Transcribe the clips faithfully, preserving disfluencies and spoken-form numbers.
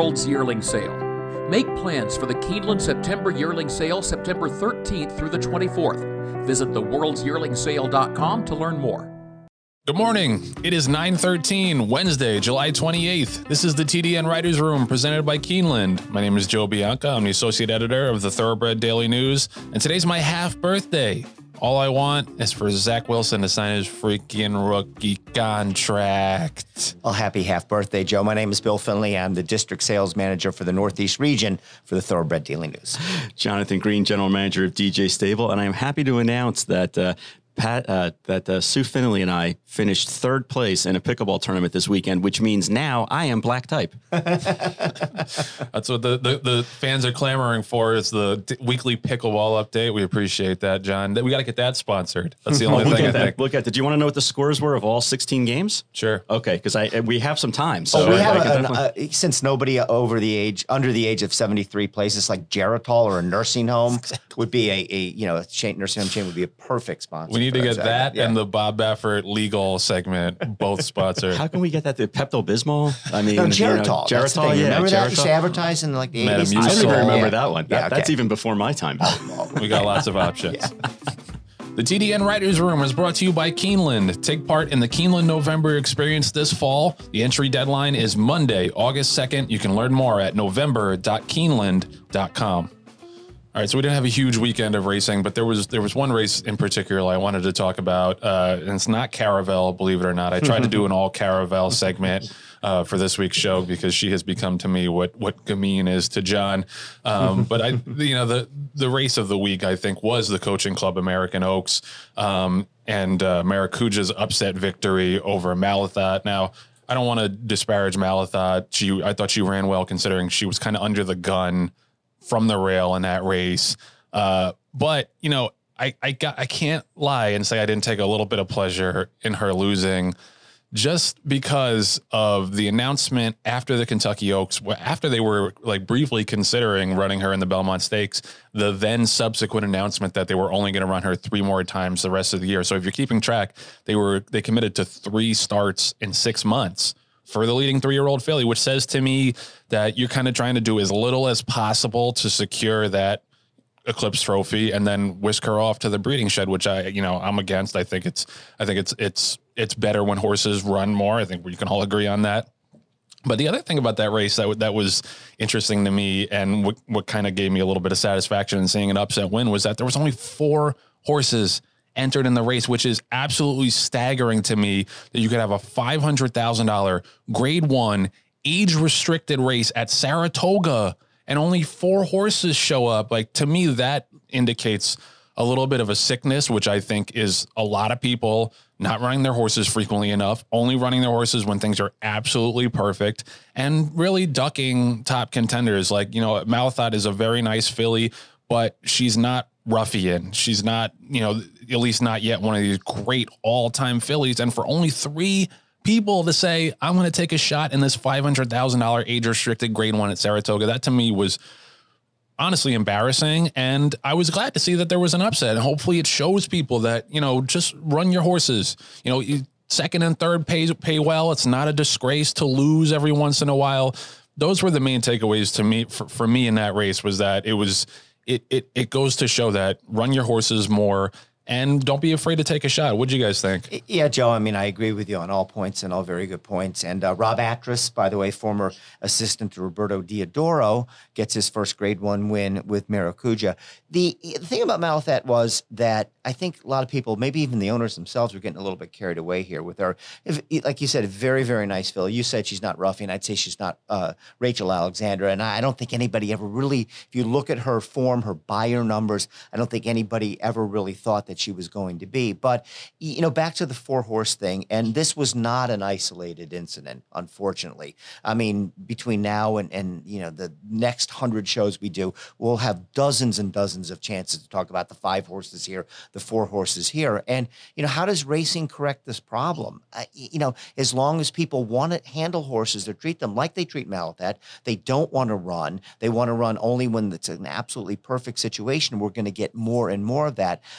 World's Yearling Sale. Make plans for the Keeneland September Yearling Sale September thirteenth through the twenty-fourth. Visit the worlds yearling sale dot com to learn more. Good morning. It is nine thirteen, Wednesday, July twenty-eighth. This is the T D N Writers Room presented by Keeneland. My name is Joe Bianca. I'm the associate editor of the Thoroughbred Daily News, and today's my half birthday. All I want is for Zach Wilson to sign his freaking rookie contract. Well, happy half birthday, Joe. My name is Bill Finley. I'm the district sales manager for the Northeast region for the Thoroughbred Daily News. Jonathan Green, general manager of D J Stable, and I'm happy to announce that uh, Pat, uh, that uh, Sue Finley and I finished third place in a pickleball tournament this weekend, which means now I am black type. That's what the, the, the fans are clamoring for, is the d- weekly pickleball update. We appreciate that, John. We got to get that sponsored. That's the only we'll thing I that. think. Look at. Did you want to know what the scores were of all sixteen games? Sure. Okay, because I we have some time. So oh, we I, have I an, definitely... uh, since nobody over the age, under the age of seventy-three places like Geritol or a nursing home would be a, a you know, a chain, nursing home chain would be a perfect sponsor. We need to get that yeah. and the Bob Baffert legal segment both sponsored. How can we get that to Pepto-Bismol? I mean, no, Geritol. You know, Geritol, yeah. Remember Geritol? that? Used to advertise in like the eighties. I don't even remember yeah. that one. Yeah, that, okay. That's even before my time. We got lots of options. Yeah. The T D N Writers Room is brought to you by Keeneland. Take part in the Keeneland November experience this fall. The entry deadline is Monday, August second. You can learn more at november dot keeneland dot com. All right, so we didn't have a huge weekend of racing, but there was there was one race in particular I wanted to talk about, uh, and it's not Caravel, believe it or not. I tried to do an all Caravel segment uh, for this week's show because she has become to me what what Gamine is to John. Um, but I, you know, the the race of the week I think was the Coaching Club American Oaks um, and uh, Maracuja's upset victory over Malathaat. Now, I don't want to disparage Malathaat. She I thought she ran well considering she was kind of under the gun from the rail in that race. Uh, but, you know, I, I got, I can't lie and say I didn't take a little bit of pleasure in her losing just because of the announcement after the Kentucky Oaks, after they were like briefly considering running her in the Belmont Stakes, the then subsequent announcement that they were only going to run her three more times the rest of the year. So if you're keeping track, they were, they committed to three starts in six months for the leading three-year-old filly, which says to me that you're kind of trying to do as little as possible to secure that Eclipse trophy and then whisk her off to the breeding shed, which I, you know, I'm against. I think it's, I think it's, it's, it's better when horses run more. I think we can all agree on that. But the other thing about that race that, that was interesting to me and what, what kind of gave me a little bit of satisfaction in seeing an upset win was that there was only four horses entered in the race, which is absolutely staggering to me that you could have a five hundred thousand dollars grade one age restricted race at Saratoga and only four horses show up. Like, to me, that indicates a little bit of a sickness, which I think is a lot of people not running their horses frequently enough, only running their horses when things are absolutely perfect, and really ducking top contenders. Like, you know, Malathaat is a very nice filly, but she's not ruffian. She's not, you know, at least not yet one of these great all-time fillies. And for only three people to say, I'm going to take a shot in this five hundred thousand dollars age-restricted grade one at Saratoga, that to me was honestly embarrassing. And I was glad to see that there was an upset. And hopefully it shows people that, you know, just run your horses. You know, you, second and third pay, pay well. It's not a disgrace to lose every once in a while. Those were the main takeaways to me, for, for me in that race, was that it was, It, it it goes to show that run your horses more and don't be afraid to take a shot. What do you guys think? Yeah, Joe, I mean, I agree with you on all points and all very good points. And uh, Rob Atras, by the way, former assistant to Roberto Diodoro, gets his first grade one win with Maracuja. The, the thing about Malathaat was that I think a lot of people, maybe even the owners themselves, were getting a little bit carried away here with her. If, like you said, a very, very nice filly. You said she's not ruffian. I'd say she's not uh, Rachel Alexandra. And I don't think anybody ever really, if you look at her form, her buyer numbers, I don't think anybody ever really thought that she was going to be. But, you know, back to the four-horse thing, and this was not an isolated incident, unfortunately. I mean, between now and, and you know, the next hundred shows we do, we'll have dozens and dozens of chances to talk about the five horses here, the four horses here. And, you know, how does racing correct this problem? Uh, you know, as long as people want to handle horses, they treat them like they treat Malathaat. They don't want to run. They want to run only when it's an absolutely perfect situation. We're going to get more and more of that. But I think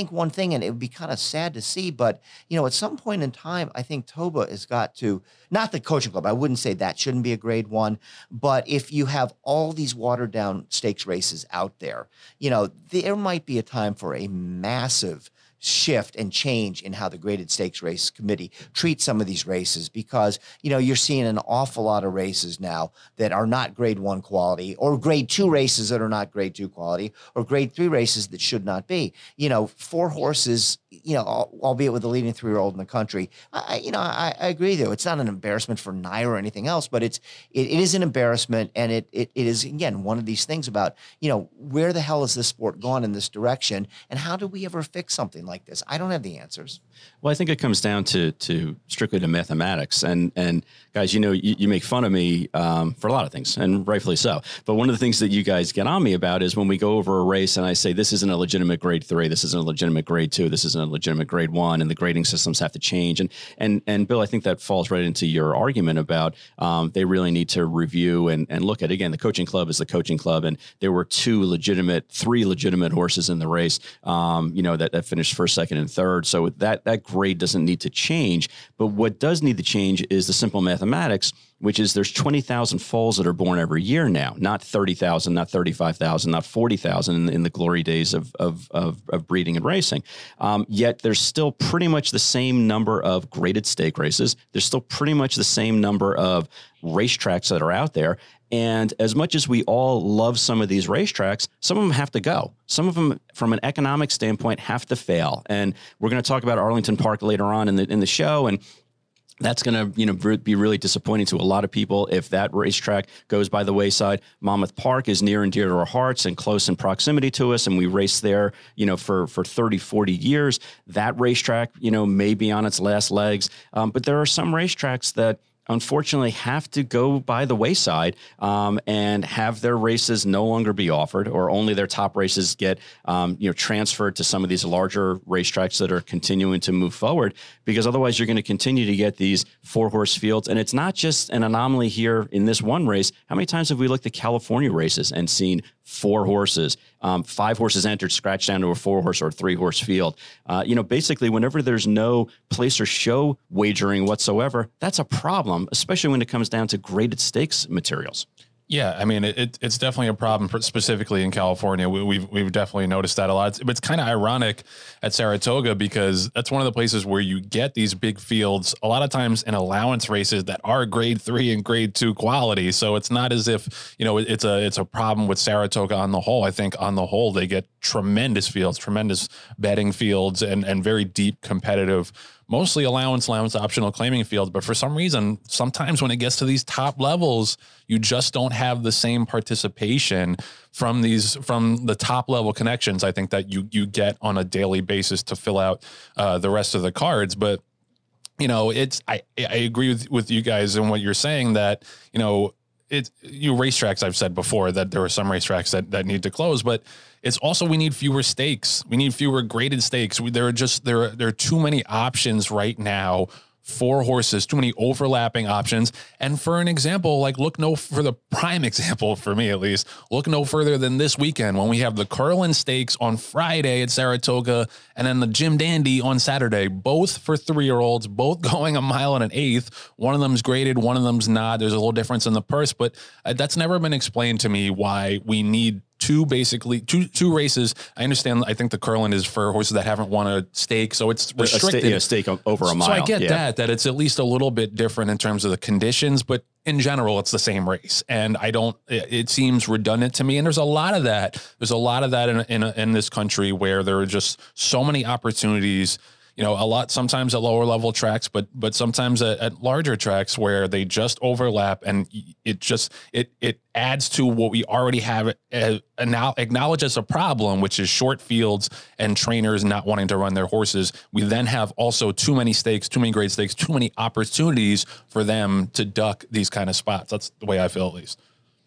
think one thing, and it would be kind of sad to see, but, you know, at some point in time, I think Toba has got to, not the coaching club, I wouldn't say that shouldn't be a grade one, but if you have all these watered down stakes races out there, you know, there might be a time for a massive shift and change in how the graded stakes race committee treats some of these races, because, you know, you're seeing an awful lot of races now that are not grade one quality, or grade two races that are not grade two quality, or grade three races that should not be. You know, four horses, you know, albeit with the leading three-year-old in the country. I, you know, I, I agree though. It's not an embarrassment for Nair or anything else, but it's, it, it is an embarrassment. And it, it, it is, again, one of these things about, you know, where the hell has this sport gone in this direction? And how do we ever fix something like this? I don't have the answers. Well, I think it comes down to to strictly to mathematics. And and guys, you know, you, you make fun of me um, for a lot of things, and rightfully so. But one of the things that you guys get on me about is when we go over a race and I say, this isn't a legitimate grade three, this isn't a legitimate grade two, this isn't a legitimate grade one, and the grading systems have to change. And and and Bill, I think that falls right into your argument about um, they really need to review and, and look at, again, the coaching club is the coaching club. And there were two legitimate, three legitimate horses in the race, um, you know, that, that finished first, second, and third. So that, that grade doesn't need to change. But what does need to change is the simple mathematics, which is there's twenty thousand foals that are born every year now, not thirty thousand, not thirty-five thousand, not forty thousand in, in the glory days of, of, of, of breeding and racing. Um, yet there's still pretty much the same number of graded stake races. There's still pretty much the same number of racetracks that are out there. And as much as we all love some of these racetracks, some of them have to go. Some of them, from an economic standpoint, have to fail. And we're going to talk about Arlington Park later on in the in the show, and that's going to, you know, be really disappointing to a lot of people if that racetrack goes by the wayside. Monmouth Park is near and dear to our hearts and close in proximity to us, and we race there, you know, for for thirty, forty years. That racetrack, you know, may be on its last legs, um, but there are some racetracks that unfortunately have to go by the wayside um, and have their races no longer be offered, or only their top races get um, you know, transferred to some of these larger racetracks that are continuing to move forward, because otherwise you're going to continue to get these four horse fields. And it's not just an anomaly here in this one race. How many times have we looked at California races and seen four horses, um, five horses entered, scratched down to a four horse or three horse field? Uh, you know, basically whenever there's no place or show wagering whatsoever, that's a problem, especially when it comes down to graded stakes materials. Yeah, I mean, it, it's definitely a problem, specifically in California. We, we've we've definitely noticed that a lot. It's, but it's kind of ironic at Saratoga, because that's one of the places where you get these big fields a lot of times in allowance races that are grade three and grade two quality. So it's not as if, you know, it's a it's a problem with Saratoga on the whole. I think on the whole they get tremendous fields, tremendous betting fields, and and very deep competitive, mostly allowance, allowance optional claiming fields. But for some reason, sometimes when it gets to these top levels, you just don't have the same participation from these, from the top level connections, I think, that you, you get on a daily basis to fill out uh, the rest of the cards. But, you know, it's, I, I agree with, with you guys and what you're saying, that, you know, it's you racetracks. I've said before that there are some racetracks that, that need to close, but it's also, we need fewer stakes. We need fewer graded stakes. We, there are just, there are, there are too many options right now for horses, too many overlapping options. And for an example, like look no, for the prime example for me at least, look no further than this weekend when we have the Curlin Stakes on Friday at Saratoga, and then the Jim Dandy on Saturday, both for three-year-olds, both going a mile and an eighth. One of them's graded, one of them's not. There's a little difference in the purse, but uh, that's never been explained to me why we need two, basically two, two races. I understand. I think the Curlin is for horses that haven't won a stake, so it's restricted. A, sta- yeah, stake over a mile. So I get yeah. that, that it's at least a little bit different in terms of the conditions, but in general, it's the same race. And I don't, it, it seems redundant to me. And there's a lot of that. There's a lot of that in, in, in this country where there are just so many opportunities, you know, a lot, sometimes at lower level tracks, but, but sometimes at, at larger tracks where they just overlap, and it just, it, it adds to what we already have uh, now acknowledge as a problem, which is short fields and trainers not wanting to run their horses. We then have also too many stakes, too many grade stakes, too many opportunities for them to duck these kind of spots. That's the way I feel, at least.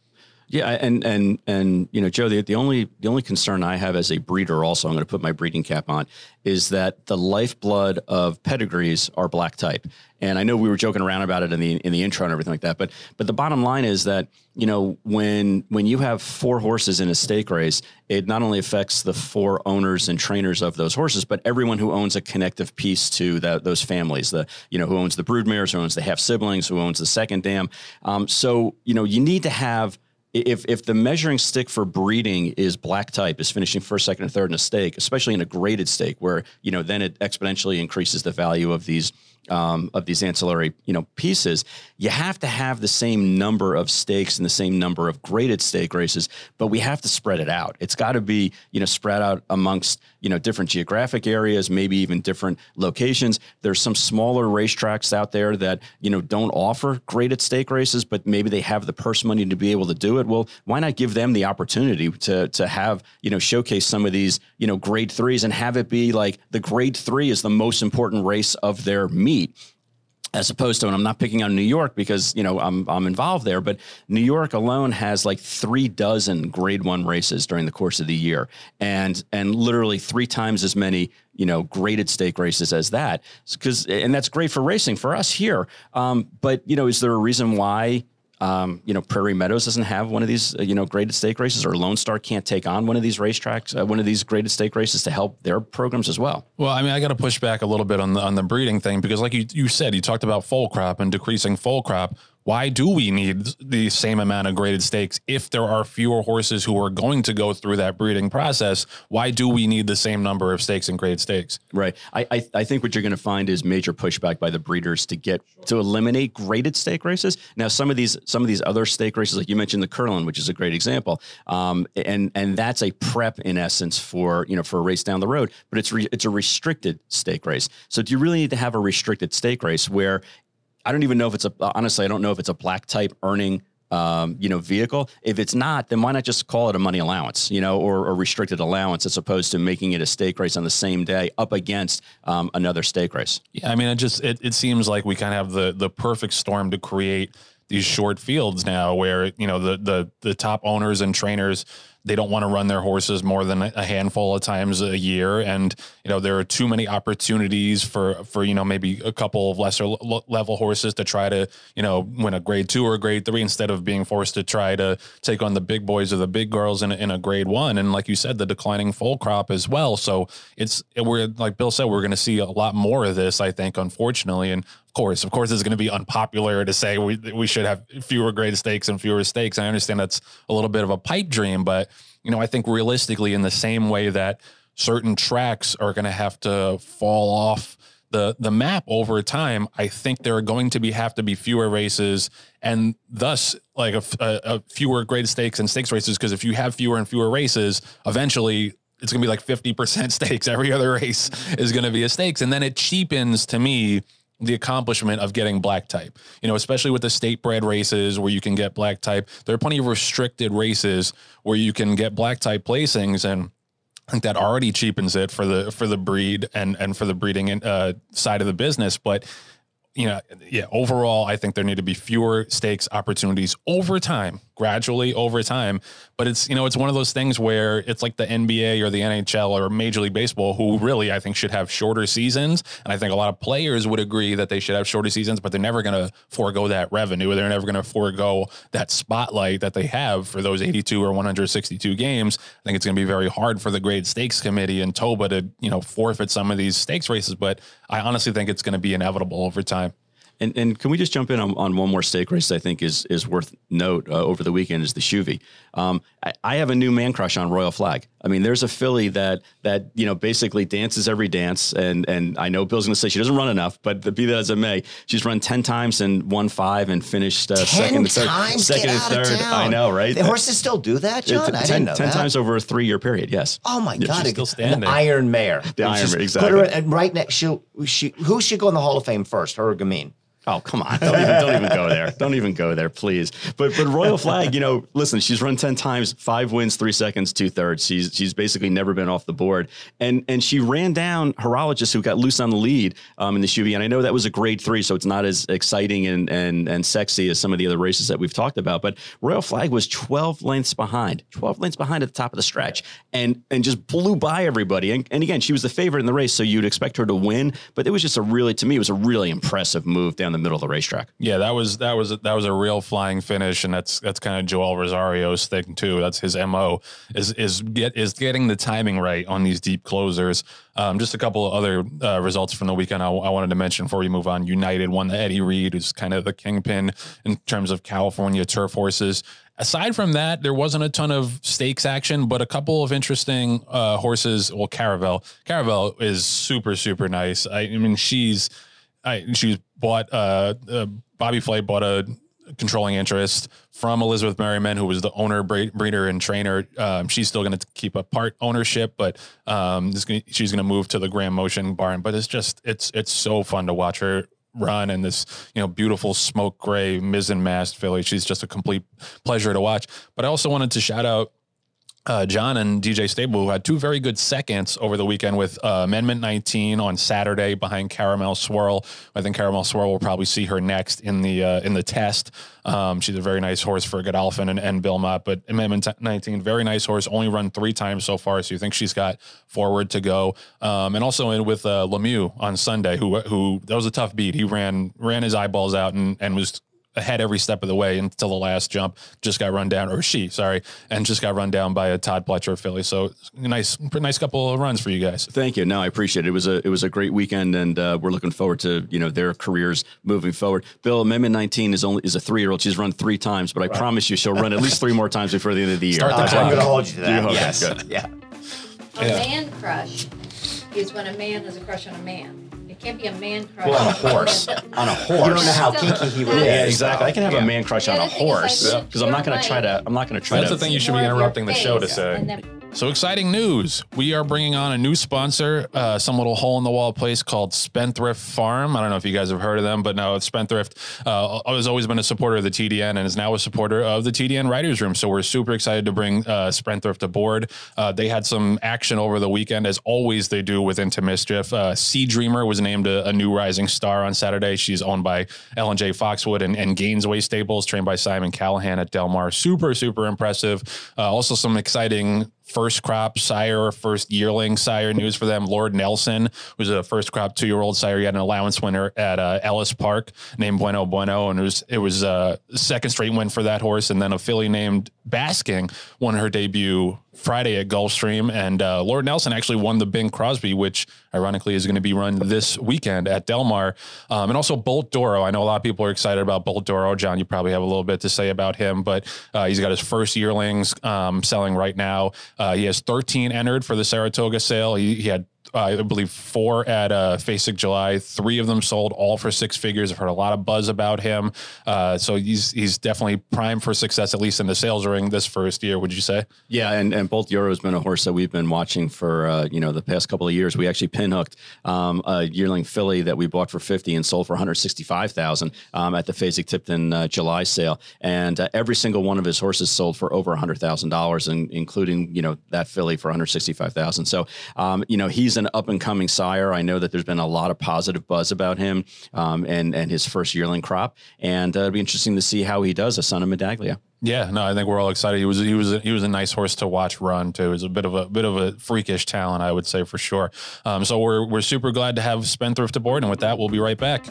Yeah, and and and you know, Joe, the, the only the only concern I have as a breeder, also, I'm going to put my breeding cap on, is that the lifeblood of pedigrees are black type. And I know we were joking around about it in the in the intro and everything like that, but but the bottom line is that, you know, when when you have four horses in a stake race, it not only affects the four owners and trainers of those horses, but everyone who owns a connective piece to that, those families. The you know who owns the broodmares, who owns the half siblings, who owns the second dam. Um, so you know you need to have. If if the measuring stick for breeding is black type, is finishing first, second, and third in a stake, especially in a graded stake, where you know then it exponentially increases the value of these um, of these ancillary you know pieces, you have to have the same number of stakes and the same number of graded stake races, but we have to spread it out. It's got to be you know spread out amongst you know different geographic areas, maybe even different locations. There's some smaller racetracks out there that you know don't offer graded stake races, but maybe they have the purse money to be able to do it. Well, why not give them the opportunity to to have, you know, showcase some of these, you know, grade threes and have it be like the grade three is the most important race of their meet, as opposed to, and I'm not picking on New York because, you know, I'm I'm involved there, but New York alone has like three dozen grade one races during the course of the year, and and literally three times as many, you know, graded stake races as that. Because and that's great for racing for us here. Um, but you know, is there a reason why? Um, you know, Prairie Meadows doesn't have one of these, uh, you know, graded stake races, or Lone Star can't take on one of these racetracks, uh, one of these graded stake races to help their programs as well. Well, I mean, I got to push back a little bit on the on the breeding thing, because like you, you said, you talked about foal crop and decreasing foal crop. Why do we need the same amount of graded stakes if there are fewer horses who are going to go through that breeding process? Why do we need the same number of stakes and graded stakes? Right. I I, I think what you're going to find is major pushback by the breeders to get to eliminate graded stake races. Now, some of these some of these other stake races, like you mentioned, the Curlin, which is a great example, um, and and that's a prep in essence for you know for a race down the road, but it's re, it's a restricted stake race. So do you really need to have a restricted stake race where I don't even know if it's a, honestly, I don't know if it's a black type earning, um, you know, vehicle. If it's not, then why not just call it a money allowance, you know, or a restricted allowance, as opposed to making it a stake race on the same day up against um, another stake race? Yeah, I mean, it just, it, it seems like we kind of have the, the perfect storm to create these short fields now where, you know, the, the, the top owners and trainers, they don't want to run their horses more than a handful of times a year. And, you know, there are too many opportunities for, for, you know, maybe a couple of lesser level horses to try to, you know, win a grade two or a grade three, instead of being forced to try to take on the big boys or the big girls in a, in a grade one. And like you said, the declining foal crop as well. So it's, we're, like Bill said, we're going to see a lot more of this, I think, unfortunately. And of course, of course, it's going to be unpopular to say we, we should have fewer graded stakes and fewer stakes. I understand that's a little bit of a pipe dream, but, you know, I think realistically, in the same way that certain tracks are going to have to fall off the the map over time, I think there are going to be have to be fewer races, and thus like a, a, a fewer graded stakes and stakes races. Because if you have fewer and fewer races, eventually it's going to be like fifty percent stakes. Every other race is going to be a stakes, and then it cheapens to me the accomplishment of getting black type, you know, especially with the state bred races where you can get black type. There are plenty of restricted races where you can get black type placings, and I think that already cheapens it for the for the breed and and for the breeding uh, side of the business. But you know, yeah, overall, I think there need to be fewer stakes opportunities over time, gradually over time. But it's, you know, it's one of those things where it's like the N B A or the N H L or Major League Baseball, who really, I think, should have shorter seasons. And I think a lot of players would agree that they should have shorter seasons, but they're never going to forego that revenue. They're never going to forego that spotlight that they have for those eighty-two or one hundred sixty-two games. I think it's going to be very hard for the grade stakes committee and Toba to, you know, forfeit some of these stakes races. But I honestly think it's going to be inevitable over time. And, and can we just jump in on, on one more stake race I think is is worth note uh, over the weekend is the Shuvi. Um, I, I have a new man crush on Royal Flag. I mean, there's a filly that that you know basically dances every dance, and and I know Bill's going to say she doesn't run enough, but be that as it may, she's run ten times and won five and finished uh, second and third. Times? Second Get and out of third. town. I know, right? The horses still do that, John? Uh, I ten, didn't know ten that. times over a three year period. Yes. Oh my God! She's still standing. An Iron Mare. The Iron Just Mare, exactly. Put her and right next. She'll she who should go in the Hall of Fame first? Her or Gamine? Oh, come on. Don't even, don't even go there. Don't even go there, please. But but Royal Flag, you know, listen, she's run ten times, five wins, three seconds, two thirds. She's she's basically never been off the board. And and she ran down Horologist, who got loose on the lead um, in the Shuby. And I know that was a grade three, so it's not as exciting and, and, and sexy as some of the other races that we've talked about. But Royal Flag was twelve lengths behind, twelve lengths behind at the top of the stretch and and just blew by everybody. And, and again, she was the favorite in the race, so you'd expect her to win. But it was just a really, to me, it was a really impressive move down the middle of the racetrack. Yeah, that was that was that was a real flying finish, and that's that's kind of Joel Rosario's thing too. That's his M O is is get is getting the timing right on these deep closers. Um, just a couple of other uh, results from the weekend I, I wanted to mention before we move on. United won the Eddie Reed, who's kind of the kingpin in terms of California turf horses. Aside from that, there wasn't a ton of stakes action, but a couple of interesting uh, horses. Well, Caravel, Caravel is super super nice. I, I mean, she's. I, she bought, uh, uh, Bobby Flay bought a controlling interest from Elizabeth Merriman, who was the owner, breeder, and trainer. Um, she's still going to keep a part ownership, but um, this gonna, she's going to move to the Grand Motion barn. But it's just, it's it's so fun to watch her run, and this, you know, beautiful smoke gray mizzen mast filly. She's just a complete pleasure to watch. But I also wanted to shout out Uh, John and D J Stable, who had two very good seconds over the weekend with uh, Amendment nineteen on Saturday behind Caramel Swirl. I think Caramel Swirl will probably see her next in the uh, in the test. Um, she's a very nice horse for Godolphin and, and Bill Mott, but Amendment nineteen, very nice horse, only run three times so far, so you think she's got forward to go. Um, and also in with uh, Lemieux on Sunday, who who that was a tough beat. He ran ran his eyeballs out and and was ahead every step of the way until the last jump. Just got run down, or she, sorry, and just got run down by a Todd Pletcher filly. So nice, nice couple of runs for you guys. Thank you. No, I appreciate it. It was a it was a great weekend, and uh, we're looking forward to, you know, their careers moving forward. Bill, Amendment nineteen is only is a three year old. She's run three times, but I right. promise you she'll run at least three more times before the end of the year. Start the I'm going to hold you to that. You yes. Good. Yeah. A Yeah. man crush is when a man has a crush on a man. It can't be a man crush Well, on a horse. On a horse. You don't know how kinky he really Yeah, is. exactly. I can have yeah. a man crush The on a other thing is, horse like, because I'm not going to try to. I'm not going to try That's to. the thing you should be more of your interrupting the show to face, say. and then- So exciting news. We are bringing on a new sponsor, uh, some little hole in the wall place called Spendthrift Farm. I don't know if you guys have heard of them, but no, it's Spendthrift uh, has always been a supporter of the T D N and is now a supporter of the T D N Writers Room. So we're super excited to bring uh, Spendthrift aboard. Uh, they had some action over the weekend, as always they do with Into Mischief. Uh, Sea Dreamer was named a, a new rising star on Saturday. She's owned by Ellen J. Foxwood and, and Gainesway Stables, trained by Simon Callahan at Del Mar. Super, super impressive. Uh, also some exciting first crop sire, first yearling sire news for them. Lord Nelson was a first crop two-year-old sire. He had an allowance winner at uh, Ellis Park named Bueno Bueno, and it was it was a uh, second straight win for that horse. And then a filly named Basking won her debut Friday at Gulfstream, and uh, Lord Nelson actually won the Bing Crosby, which ironically is going to be run this weekend at Del Mar. Um, and also Bolt Doro. I know a lot of people are excited about Bolt Doro. John, you probably have a little bit to say about him, but uh, he's got his first yearlings um, selling right now. Uh, he has thirteen entered for the Saratoga sale. He, he had Uh, I believe four at uh, Facek July. Three of them sold, all for six figures. I've heard a lot of buzz about him. Uh, so he's he's definitely primed for success, at least in the sales ring this first year, would you say? Yeah, and, and Bolt Doro has been a horse that we've been watching for, uh, you know, the past couple of years. We actually pinhooked um, a yearling filly that we bought for fifty and sold for one hundred sixty-five thousand um, at the Facek Tipton uh, July sale. And uh, every single one of his horses sold for over one hundred thousand dollars, and including, you know, that filly for one hundred sixty-five thousand dollars. So, um, you know, he's an up-and-coming sire. I know that there's been a lot of positive buzz about him um, and, and his first yearling crop. And uh, it'll be interesting to see how he does, a son of Medaglia. Yeah, no, I think we're all excited. He was he was a, he was a nice horse to watch run too. He was a bit of a bit of a freakish talent, I would say, for sure. Um, so we're we're super glad to have Spendthrift aboard, and with that, we'll be right back.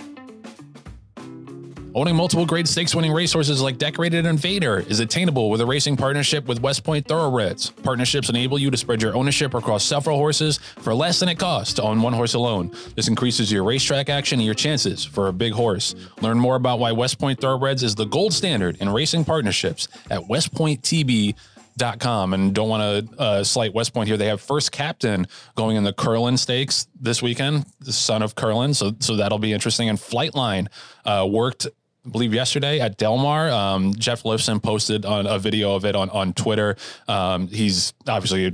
Owning multiple grade stakes winning racehorses like Decorated Invader is attainable with a racing partnership with West Point Thoroughbreds. Partnerships enable you to spread your ownership across several horses for less than it costs to own one horse alone. This increases your racetrack action and your chances for a big horse. Learn more about why West Point Thoroughbreds is the gold standard in racing partnerships at west point t b dot com. And don't want to uh, slight West Point here. They have First Captain going in the Curlin Stakes this weekend, the son of Curlin. So, so that'll be interesting. And Flightline uh, worked, I believe, yesterday at Del Mar. Um, Jeff Lifson posted on a video of it on, on Twitter. Um, he's obviously a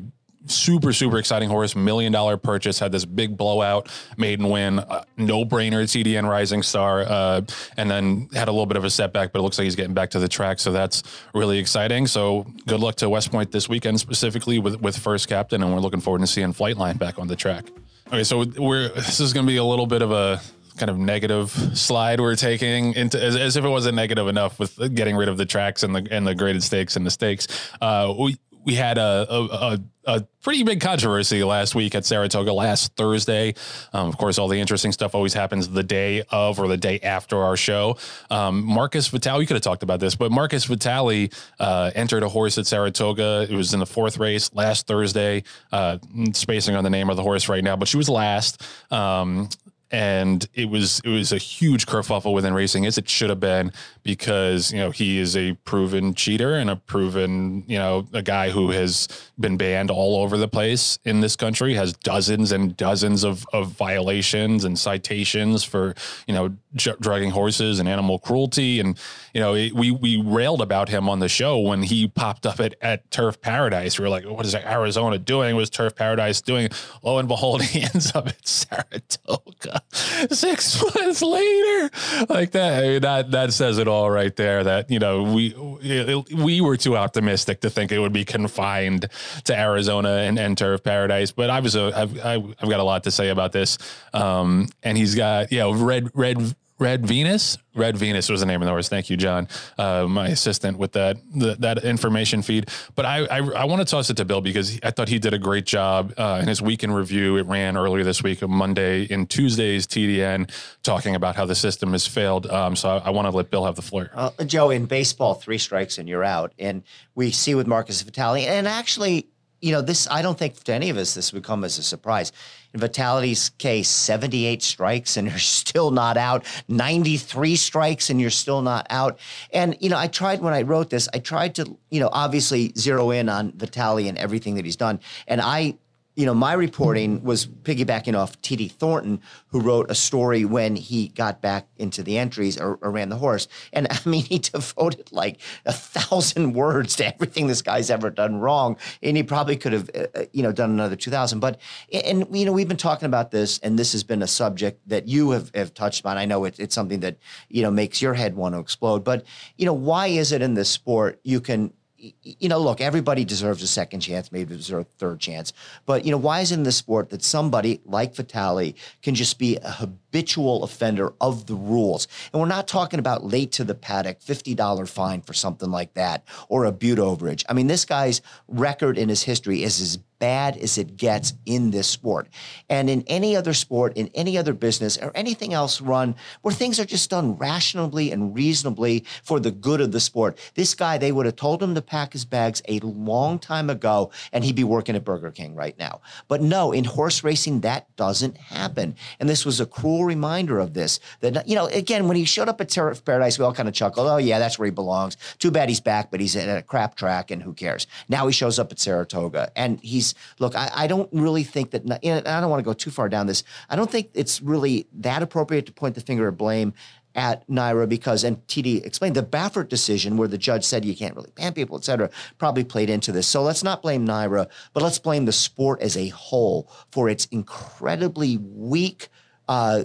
super, super exciting horse, million dollar purchase, had this big blowout maiden win, uh, no brainer T D N Rising Star, uh, and then had a little bit of a setback, but it looks like he's getting back to the track. So that's really exciting. So good luck to West Point this weekend, specifically with, with First Captain. And we're looking forward to seeing Flightline back on the track. Okay. So we're, this is going to be a little bit of a kind of negative slide we're taking into as, as if it wasn't negative enough with getting rid of the tracks and the, and the graded stakes and the stakes. Uh, we, We had a, a, a, a pretty big controversy last week at Saratoga last Thursday. Um, of course, all the interesting stuff always happens the day of or the day after our show. Um, Marcus Vitale, you could have talked about this, but Marcus Vitale uh, entered a horse at Saratoga. It was in the fourth race last Thursday. Uh, spacing on the name of the horse right now, but she was last. Um, And it was it was a huge kerfuffle within racing, as it should have been, because, you know, he is a proven cheater and a proven, you know, a guy who has been banned all over the place in this country, has dozens and dozens of, of violations and citations for, you know, j- drugging horses and animal cruelty. And, you know, it, we we railed about him on the show when he popped up at, at Turf Paradise. We were like, what is Arizona doing? What is Turf Paradise doing? Lo and behold, he ends up at Saratoga six months later, like that. I mean, that that says it all right there. That, you know, we it, we were too optimistic to think it would be confined to Arizona and, and Turf Paradise. But I was a, I've I've got a lot to say about this. Um, and he's got, you know, red red. Red Venus, Red Venus was the name of the horse. Thank you, John, uh, my assistant with that the, that information feed. But I I, I want to toss it to Bill because I thought he did a great job uh, in his weekend review. It ran earlier this week, on Monday, in Tuesday's T D N, talking about how the system has failed. Um, so I, I want to let Bill have the floor. Uh, Joe, in baseball, three strikes and you're out. And we see with Marcus Vitale, and actually, you know, this, I don't think to any of us this would come as a surprise. In Vitale's case, seventy-eight strikes and you're still not out, ninety-three strikes and you're still not out. And, you know, I tried, when I wrote this, I tried to, you know, obviously zero in on Vitale and everything that he's done. And I, you know, my reporting was piggybacking off T D Thornton, who wrote a story when he got back into the entries or, or ran the horse. And I mean, he devoted like a thousand words to everything this guy's ever done wrong. And he probably could have, uh, you know, done another two thousand. But, and, you know, we've been talking about this, and this has been a subject that you have, have touched on. I know it, it's something that, you know, makes your head want to explode. But, you know, why is it in this sport you can, you know, look, everybody deserves a second chance, maybe deserve a third chance. But, you know, why is it in the sport that somebody like Vitale can just be a habitual offender of the rules? And we're not talking about late to the paddock, fifty dollar fine for something like that, or a butte overage. I mean, this guy's record in his history is as bad as it gets in this sport. And in any other sport, in any other business, or anything else run where things are just done rationally and reasonably for the good of the sport, this guy, they would have told him to pack his bags a long time ago and he'd be working at Burger King right now. But no, in horse racing, that doesn't happen. And this was a cruel reminder of this, that, you know, again, when he showed up at Turf Paradise, we all kind of chuckled, oh yeah, that's where he belongs. Too bad he's back, but he's at a crap track and who cares? Now he shows up at Saratoga and he's, look, I, I don't really think that, you know, I don't want to go too far down this. I don't think it's really that appropriate to point the finger of blame at NYRA because, and T D explained, the Baffert decision where the judge said you can't really ban people, et cetera, probably played into this. So let's not blame NYRA, but let's blame the sport as a whole for its incredibly weak uh,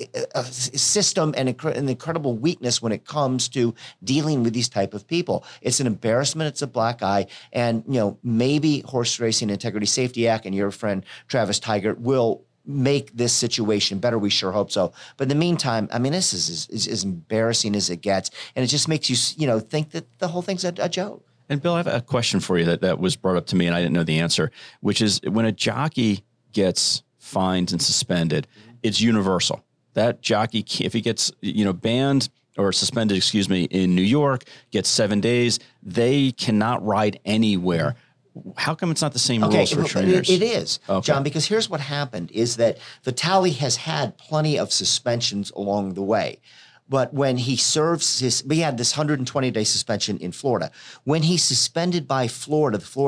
system and an incredible weakness when it comes to dealing with these type of people. It's an embarrassment. It's a black eye. And, you know, maybe Horse Racing Integrity Safety Act and your friend Travis Tigert will make this situation better. We sure hope so. But in the meantime, I mean, this is as, is as embarrassing as it gets. And it just makes you, you know, think that the whole thing's a, a joke. And Bill, I have a question for you that, that was brought up to me and I didn't know the answer, which is when a jockey gets fined and suspended, it's universal. That jockey, if he gets, you know, banned or suspended, excuse me, in New York, gets seven days, they cannot ride anywhere. How come it's not the same okay, rules for trainers? It is, okay. John, because here's what happened is that Vitale has had plenty of suspensions along the way. But when he serves his, we had this one hundred twenty day suspension in Florida. When he's suspended by Florida, the Florida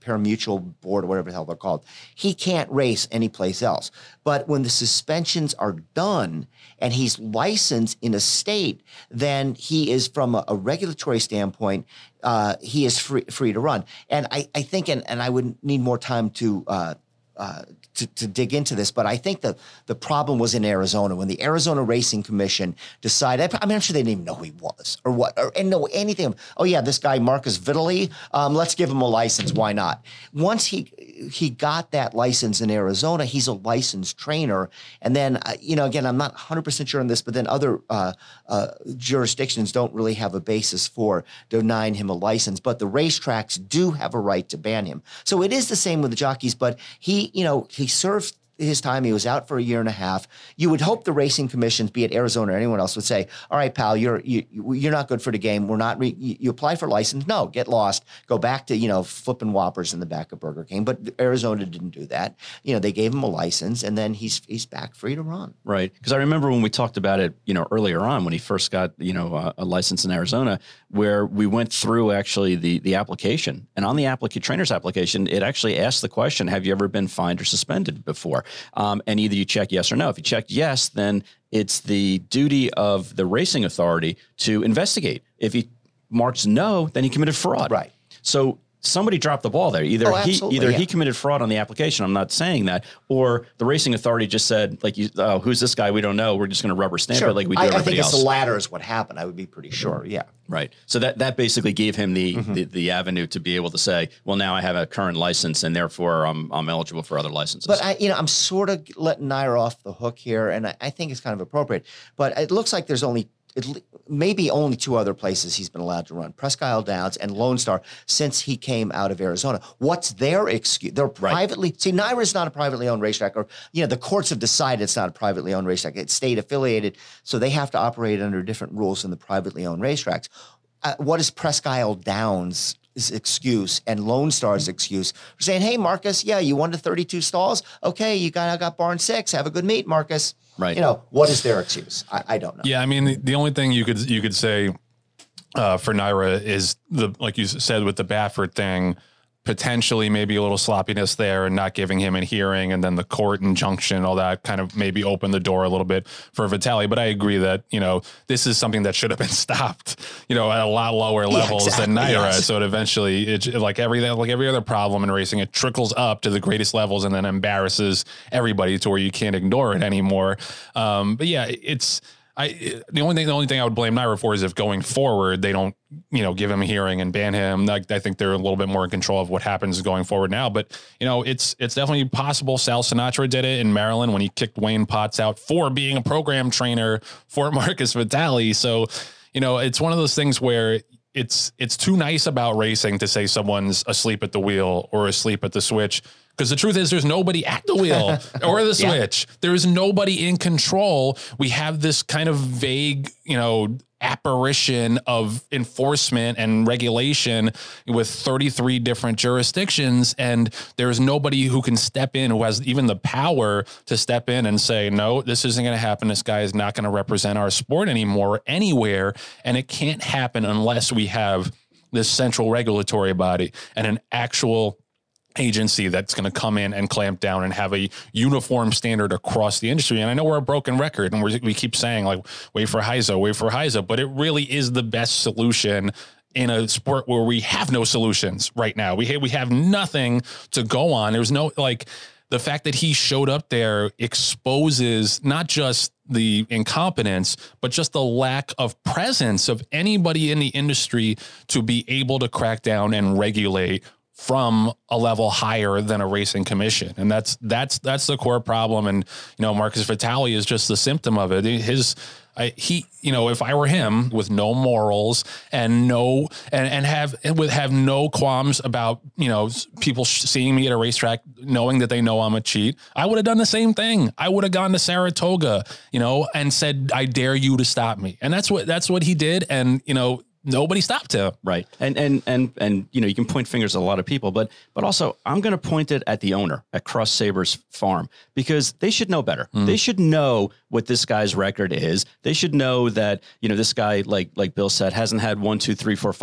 pari-mutuel board or whatever the hell they're called. He can't race anyplace else. But when the suspensions are done and he's licensed in a state, then he is, from a, a regulatory standpoint, uh, he is free, free to run. And I, I think, and, and I would need more time to uh, uh, To, to dig into this, but I think the, the problem was in Arizona when the Arizona Racing Commission decided, I mean, I'm sure they didn't even know who he was or what, or and know anything. Oh yeah, this guy, Marcus Vitali, um, let's give him a license. Why not? Once he he got that license in Arizona, he's a licensed trainer. And then, uh, you know, again, I'm not one hundred percent sure on this, but then other uh, uh, jurisdictions don't really have a basis for denying him a license, but the racetracks do have a right to ban him. So it is the same with the jockeys, but he, you know, he served his time. He was out for a year and a half. You would hope the racing commissions, be it Arizona or anyone else, would say, all right, pal, you're you, you're not good for the game. We're not, re- you, you apply for a license. No, get lost. Go back to, you know, flipping Whoppers in the back of Burger King. But Arizona didn't do that. You know, they gave him a license and then he's he's back free to run. Right. Because I remember when we talked about it, you know, earlier on when he first got, you know, uh, a license in Arizona, where we went through actually the the application. And on the applica- trainer's application, it actually asked the question, have you ever been fined or suspended before? Um, and either you check yes or no. If you check yes, then it's the duty of the racing authority to investigate. If he marks no, then he committed fraud. Right. So somebody dropped the ball there. Either Oh, he absolutely, either yeah. he committed fraud on the application. I'm not saying that, or the racing authority just said, like, you, oh, who's this guy? We don't know. We're just going to rubber stamp Sure. it like we do I, I everybody think it's else. the latter is what happened. I would be pretty sure. Yeah. Right. So that, that basically gave him the, Mm-hmm. the the avenue to be able to say, well, now I have a current license and therefore I'm I'm eligible for other licenses. But I, you know, I'm sort of letting Naira off the hook here, and I, I think it's kind of appropriate. But it looks like there's only at le- maybe only two other places he's been allowed to run: Presque Isle Downs and Lone Star, since he came out of Arizona. What's their excuse? They're privately see. Naira is not a privately owned racetrack, or you know, the courts have decided it's not a privately owned racetrack. It's state affiliated, so they have to operate under different rules than the privately owned racetracks. Uh, what is Presque Isle Downs' excuse and Lone Star's excuse for saying, "Hey, Marcus, yeah, you won the thirty-two stalls. Okay, you got I got barn six. Have a good meet, Marcus." Right. You know, what is their excuse? I, I don't know. Yeah, I mean, the, the only thing you could you could say uh, for Naira is the like you said with the Baffert thing, potentially maybe a little sloppiness there and not giving him a hearing, and then the court injunction, all that kind of maybe opened the door a little bit for Vitali. But I agree that, you know, this is something that should have been stopped, you know, at a lot lower levels exactly, than Naira. yes. So it eventually, it, like everything, like every other problem in racing, it trickles up to the greatest levels and then embarrasses everybody to where you can't ignore it anymore. Um, but yeah, it's. I, the only thing, the only thing I would blame Naira for is if going forward, they don't, you know, give him a hearing and ban him. Like, I think they're a little bit more in control of what happens going forward now. But, you know, it's, it's definitely possible. Sal Sinatra did it in Maryland when he kicked Wayne Potts out for being a program trainer for Marcus Vitali. So, you know, it's one of those things where it's, it's too nice about racing to say someone's asleep at the wheel or asleep at the switch. Because the truth is there's nobody at the wheel or the switch. Yeah. There is nobody in control. We have this kind of vague, you know, apparition of enforcement and regulation with thirty-three different jurisdictions. And there's nobody who can step in, who has even the power to step in and say, no, this isn't going to happen. This guy is not going to represent our sport anymore anywhere. And it can't happen unless we have this central regulatory body and an actual agency that's going to come in and clamp down and have a uniform standard across the industry. And I know we're a broken record and we're, we keep saying like, wait for H I S A, wait for H I S A, but it really is the best solution in a sport where we have no solutions right now. We, we have nothing to go on. There's no, like, the fact that he showed up there exposes not just the incompetence, but just the lack of presence of anybody in the industry to be able to crack down and regulate from a level higher than a racing commission. And that's, that's, that's the core problem. And, you know, Marcus Vitali is just the symptom of it. His, I, he, you know, if I were him with no morals and no, and, and have, and would have no qualms about, you know, people seeing me at a racetrack, knowing that they know I'm a cheat, I would have done the same thing. I would have gone to Saratoga, you know, and said, I dare you to stop me. And that's what, that's what he did. And, you know, nobody stopped him. Right. And, and, and, and, you know, you can point fingers at a lot of people, but, but also I'm going to point it at the owner at Cross Sabers Farm, because they should know better. Mm. They should know what this guy's record is. They should know that, you know, this guy, like, like Bill said, hasn't had one, two, three, four, five.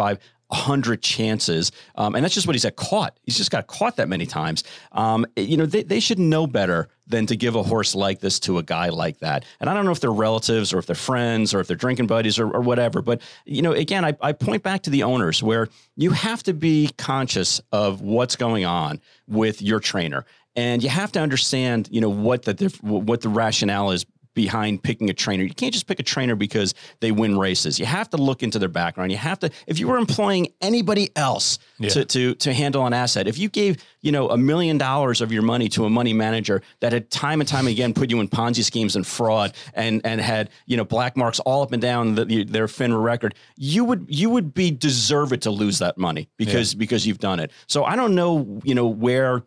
a hundred chances. Um, and that's just what he's got caught. He's just got caught that many times. Um, you know, they, they should know better than to give a horse like this to a guy like that. And I don't know if they're relatives or if they're friends or if they're drinking buddies or, or whatever. But, you know, again, I, I point back to the owners where you have to be conscious of what's going on with your trainer. And you have to understand, you know, what the, what the rationale is behind picking a trainer. You can't just pick a trainer because they win races. You have to look into their background. You have to, if you were employing anybody else yeah. to, to, to handle an asset, if you gave, you know, a million dollars of your money to a money manager that had time and time again put you in Ponzi schemes and fraud and, and had, you know, black marks all up and down the, their FINRA record, you would, you would be deserved to lose that money because, yeah. because you've done it. So I don't know, you know, where,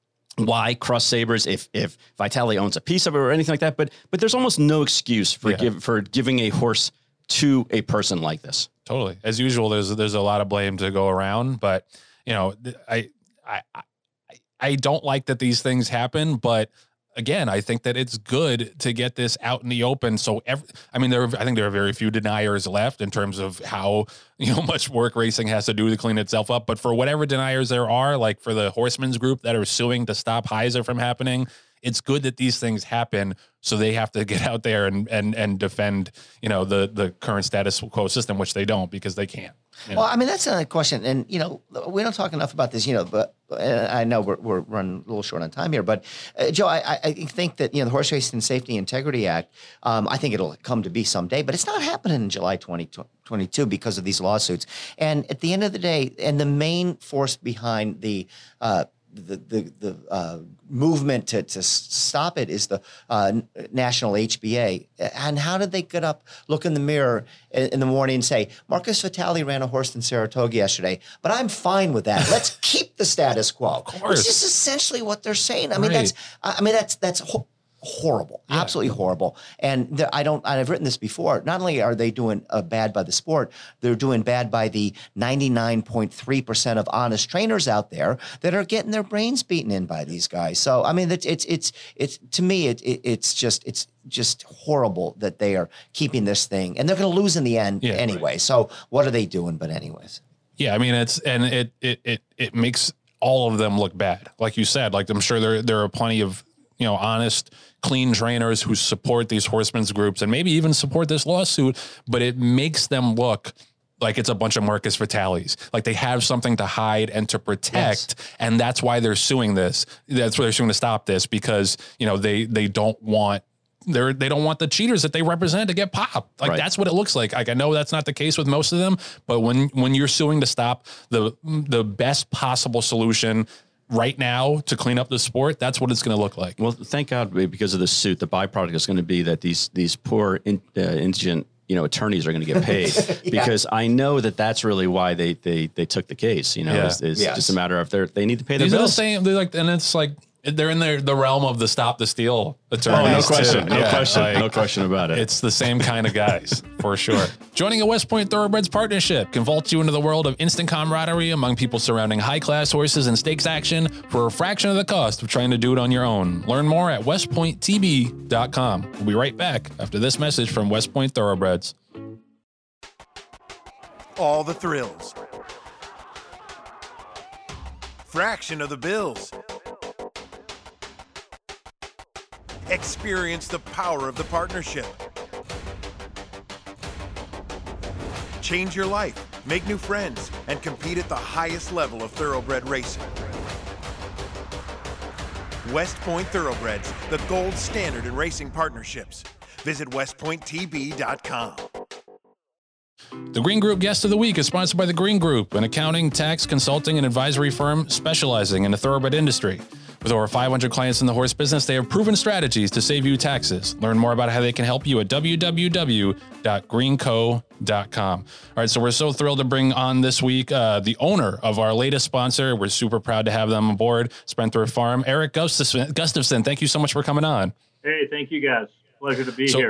why Cross Sabers, if if Vitali owns a piece of it or anything like that, but but there's almost no excuse for yeah. give, for giving a horse to a person like this. Totally, as usual, there's there's a lot of blame to go around, but you know, I I I, I don't like that these things happen, but again, I think that it's good to get this out in the open. So, every, I mean, there, are, I think there are very few deniers left in terms of how, you know, much work racing has to do to clean itself up. But for whatever deniers there are, like for the Horsemen's group that are suing to stop Heiser from happening, it's good that these things happen. So they have to get out there and and and defend, you know, the the current status quo system, which they don't because they can't. You know? Well, I mean, that's another question. And, you know, we don't talk enough about this, you know, but uh, I know we're, we're running a little short on time here. But, uh, Joe, I, I think that, you know, the Horse Racing Safety Integrity Act, um, I think it'll come to be someday. But it's not happening in July twenty twenty-two because of these lawsuits. And at the end of the day, and the main force behind the uh, the the, the uh, movement to, to stop it is the uh, National H B A. And how did they get up, look in the mirror in, in the morning and say, Marcus Vitali ran a horse in Saratoga yesterday, but I'm fine with that. Let's keep the status quo. Of course. Which is essentially what they're saying. I mean, right. that's, I mean, that's, that's, ho- horrible, yeah. absolutely horrible. And there, I don't, I've written this before. Not only are they doing uh, bad by the sport, they're doing bad by the ninety-nine point three percent of honest trainers out there that are getting their brains beaten in by these guys. So, I mean, it's, it's, it's, it's to me, it, it, it's just, it's just horrible that they are keeping this thing and they're going to lose in the end yeah, anyway. Right. So what are they doing? But anyways. Yeah. I mean, it's, and it, it, it, it makes all of them look bad. Like you said, like I'm sure there, there are plenty of, you know, honest, clean trainers who support these horsemen's groups and maybe even support this lawsuit, but it makes them look like it's a bunch of Marcus Vitalis, like they have something to hide and to protect. Yes. And that's why they're suing this. That's why they're suing to stop this, because, you know, they, they don't want, they're, they don't want the cheaters that they represent to get popped. Like right. That's what it looks like. Like I know that's not the case with most of them, but when, when you're suing to stop the, the best possible solution right now to clean up the sport, that's what it's going to look like. Well, thank God, because of the suit, the byproduct is going to be that these these poor in, uh, indigent, you know, attorneys are going to get paid. yeah. Because I know that that's really why they they they took the case. You know, yeah. it's, it's yes. just a matter of they they need to pay their These bills. Are the same, they're like, and it's like they're in their the realm of the stop the steal attorneys. Oh, no question, too. no yeah, question, like, no question about it. It's the same kind of guys for sure. Joining a West Point Thoroughbreds partnership can vault you into the world of instant camaraderie among people surrounding high-class horses and stakes action for a fraction of the cost of trying to do it on your own. Learn more at west point t b dot com. We'll be right back after this message from West Point Thoroughbreds. All the thrills. Fraction of the bills. Experience the power of the partnership. Change your life, make new friends, and compete at the highest level of thoroughbred racing. West Point Thoroughbreds, the gold standard in racing partnerships. Visit west point t b dot com. The Green Group Guest of the Week is sponsored by The Green Group, an accounting, tax, consulting, and advisory firm specializing in the thoroughbred industry. With over five hundred clients in the horse business, they have proven strategies to save you taxes. Learn more about how they can help you at w w w dot green co dot com. All right, so we're so thrilled to bring on this week uh, the owner of our latest sponsor. We're super proud to have them on board, Spendthrift Farm. Eric Gustafson, Gustafson, thank you so much for coming on. Hey, thank you guys. Pleasure to be so, here.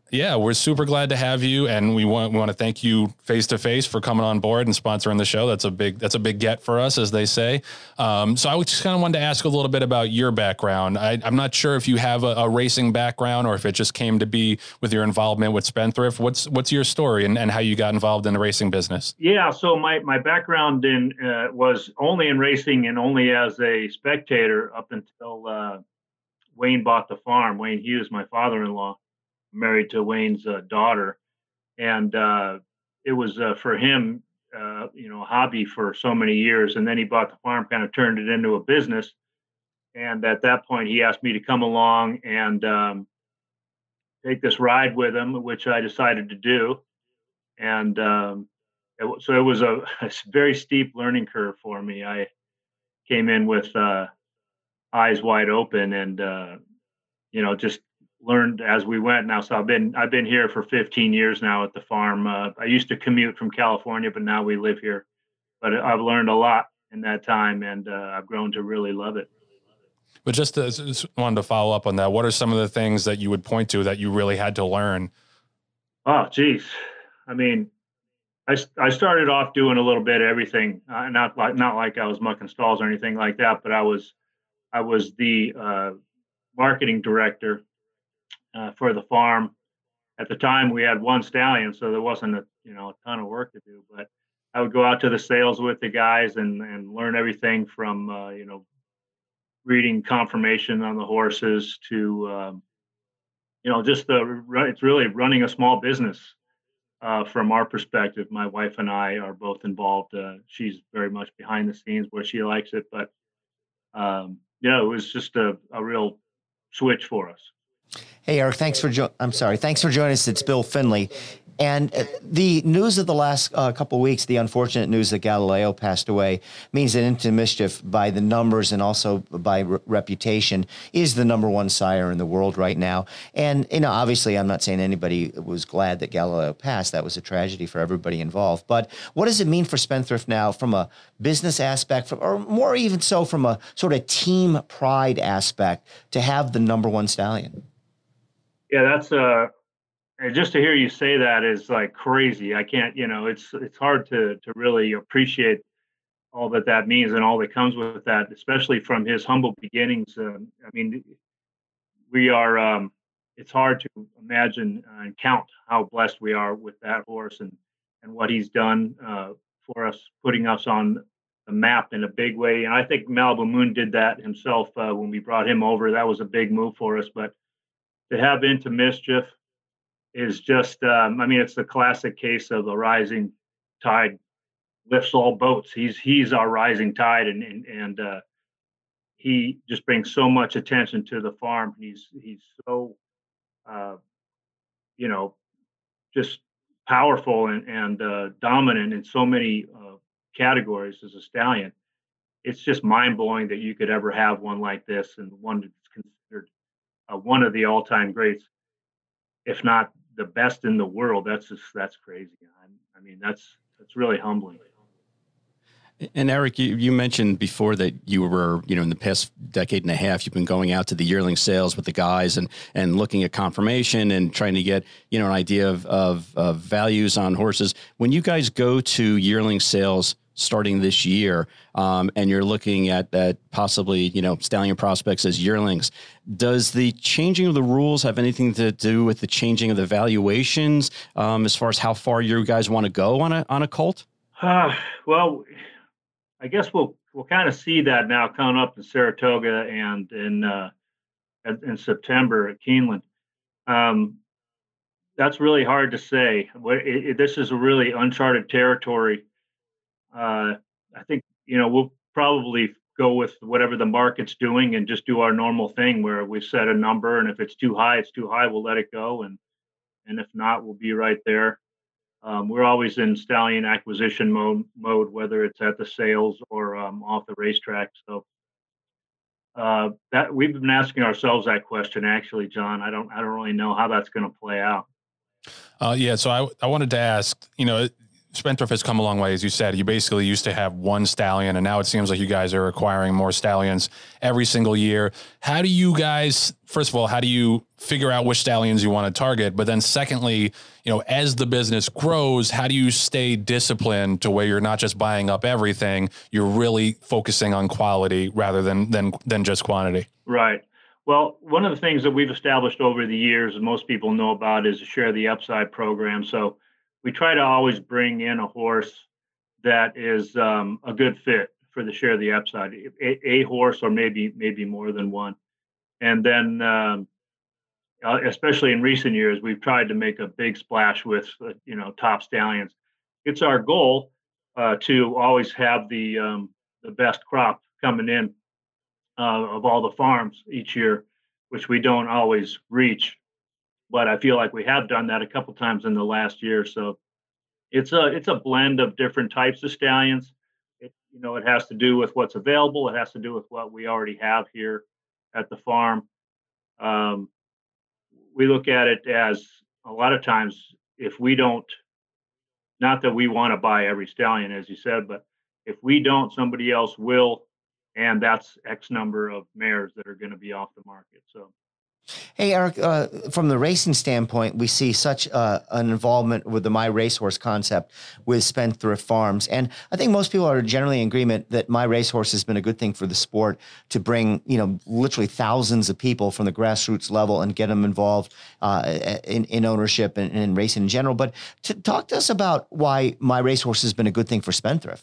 Yeah, we're super glad to have you, and we want we want to thank you face to face for coming on board and sponsoring the show. That's a big that's a big get for us, as they say. Um, so I just kind of wanted to ask a little bit about your background. I, I'm not sure if you have a, a racing background or if it just came to be with your involvement with Spendthrift. What's what's your story and, and how you got involved in the racing business? Yeah, so my my background in uh, was only in racing and only as a spectator up until uh, Wayne bought the farm. Wayne Hughes, my father-in-law, married to Wayne's uh, daughter, and uh, it was uh, for him, uh, you know, a hobby for so many years. And then he bought the farm, kind of turned it into a business. And at that point, he asked me to come along and um, take this ride with him, which I decided to do. And um, it, so it was a, a very steep learning curve for me. I came in with uh, eyes wide open, and uh, you know, just learned as we went now. So I've been I've been here for fifteen years now at the farm. Uh, I used to commute from California, but now we live here. But I've learned a lot in that time, and uh, I've grown to really love it. But just, to, just wanted to follow up on that. What are some of the things that you would point to that you really had to learn? Oh, geez. I mean, I, I started off doing a little bit of everything. Uh, not like not like I was mucking stalls or anything like that, but I was I was the uh, marketing director Uh, for the farm. At the time, we had one stallion, so there wasn't a you know a ton of work to do. But I would go out to the sales with the guys and and learn everything from uh, you know reading confirmation on the horses to um, you know just the it's really running a small business uh, from our perspective. My wife and I are both involved. Uh, she's very much behind the scenes where she likes it, but um, you know it was just a, a real switch for us. Hey, Eric, thanks for jo- I'm sorry. Thanks for joining us. It's Bill Finley. And uh, the news of the last uh, couple of weeks, the unfortunate news that Galileo passed away, means that Into Mischief, by the numbers and also by re- reputation, is the number one sire in the world right now. And, you know, obviously, I'm not saying anybody was glad that Galileo passed. That was a tragedy for everybody involved. But what does it mean for Spendthrift now from a business aspect, from, or more even so from a sort of team pride aspect, to have the number one stallion? Yeah, that's uh, and just to hear you say that is like crazy. I can't, you know, it's it's hard to to really appreciate all that that means and all that comes with that, especially from his humble beginnings. Um, I mean, we are. Um, it's hard to imagine and count how blessed we are with that horse and and what he's done uh, for us, putting us on the map in a big way. And I think Malibu Moon did that himself uh, when we brought him over. That was a big move for us, but to have Into Mischief is just, um, I mean, it's the classic case of a rising tide lifts all boats. He's he's our rising tide, and and, and uh, he just brings so much attention to the farm. He's he's so, uh, you know, just powerful and and uh, dominant in so many uh, categories as a stallion. It's just mind blowing that you could ever have one like this, and one that's considered Uh, one of the all-time greats, if not the best in the world. That's just that's crazy. I, I mean, that's that's really humbling. And Eric, you, you mentioned before that you were, you know, in the past decade and a half, you've been going out to the yearling sales with the guys and and looking at confirmation and trying to get, you know, an idea of of, of values on horses. When you guys go to yearling sales starting this year, um, and you're looking at at possibly, you know, stallion prospects as yearlings, does the changing of the rules have anything to do with the changing of the valuations um, as far as how far you guys want to go on a on a colt? Uh, well, I guess we'll we'll kind of see that now coming up in Saratoga and in uh, in September at Keeneland. Um, that's really hard to say. It, it, this is a really uncharted territory. Uh, I think, you know, we'll probably go with whatever the market's doing and just do our normal thing where we set a number, and if it's too high, it's too high. We'll let it go, and and if not, we'll be right there. Um, we're always in stallion acquisition mode, mode whether it's at the sales or um, off the racetrack. So uh, that we've been asking ourselves that question, actually, John. I don't I don't really know how that's going to play out. Uh, yeah, so I I wanted to ask, you know, Spendthrift has come a long way, as you said. You basically used to have one stallion, and now it seems like you guys are acquiring more stallions every single year. How do you guys, first of all, how do you figure out which stallions you want to target? But then secondly, you know, as the business grows, how do you stay disciplined to where you're not just buying up everything, you're really focusing on quality rather than than than just quantity? Right. Well, one of the things that we've established over the years, and most people know about, is a Share the Upside program. So we try to always bring in a horse that is um, a good fit for the Share the Upside, a, a horse or maybe maybe more than one. And then, um, uh, especially in recent years, we've tried to make a big splash with uh, you know top stallions. It's our goal uh, to always have the um, the best crop coming in uh, of all the farms each year, which we don't always reach. But I feel like we have done that a couple times in the last year. So it's a it's a blend of different types of stallions. It, you know, it has to do with what's available. It has to do with what we already have here at the farm. Um, we look at it as a lot of times, if we don't, not that we want to buy every stallion, as you said, but if we don't, somebody else will, and that's X number of mares that are going to be off the market. So. Hey, Eric, uh, from the racing standpoint, we see such uh, an involvement with the My Racehorse concept with Spendthrift Farms. And I think most people are generally in agreement that My Racehorse has been a good thing for the sport to bring, you know, literally thousands of people from the grassroots level and get them involved uh, in, in ownership and, and in racing in general. But to talk to us about why My Racehorse has been a good thing for Spendthrift.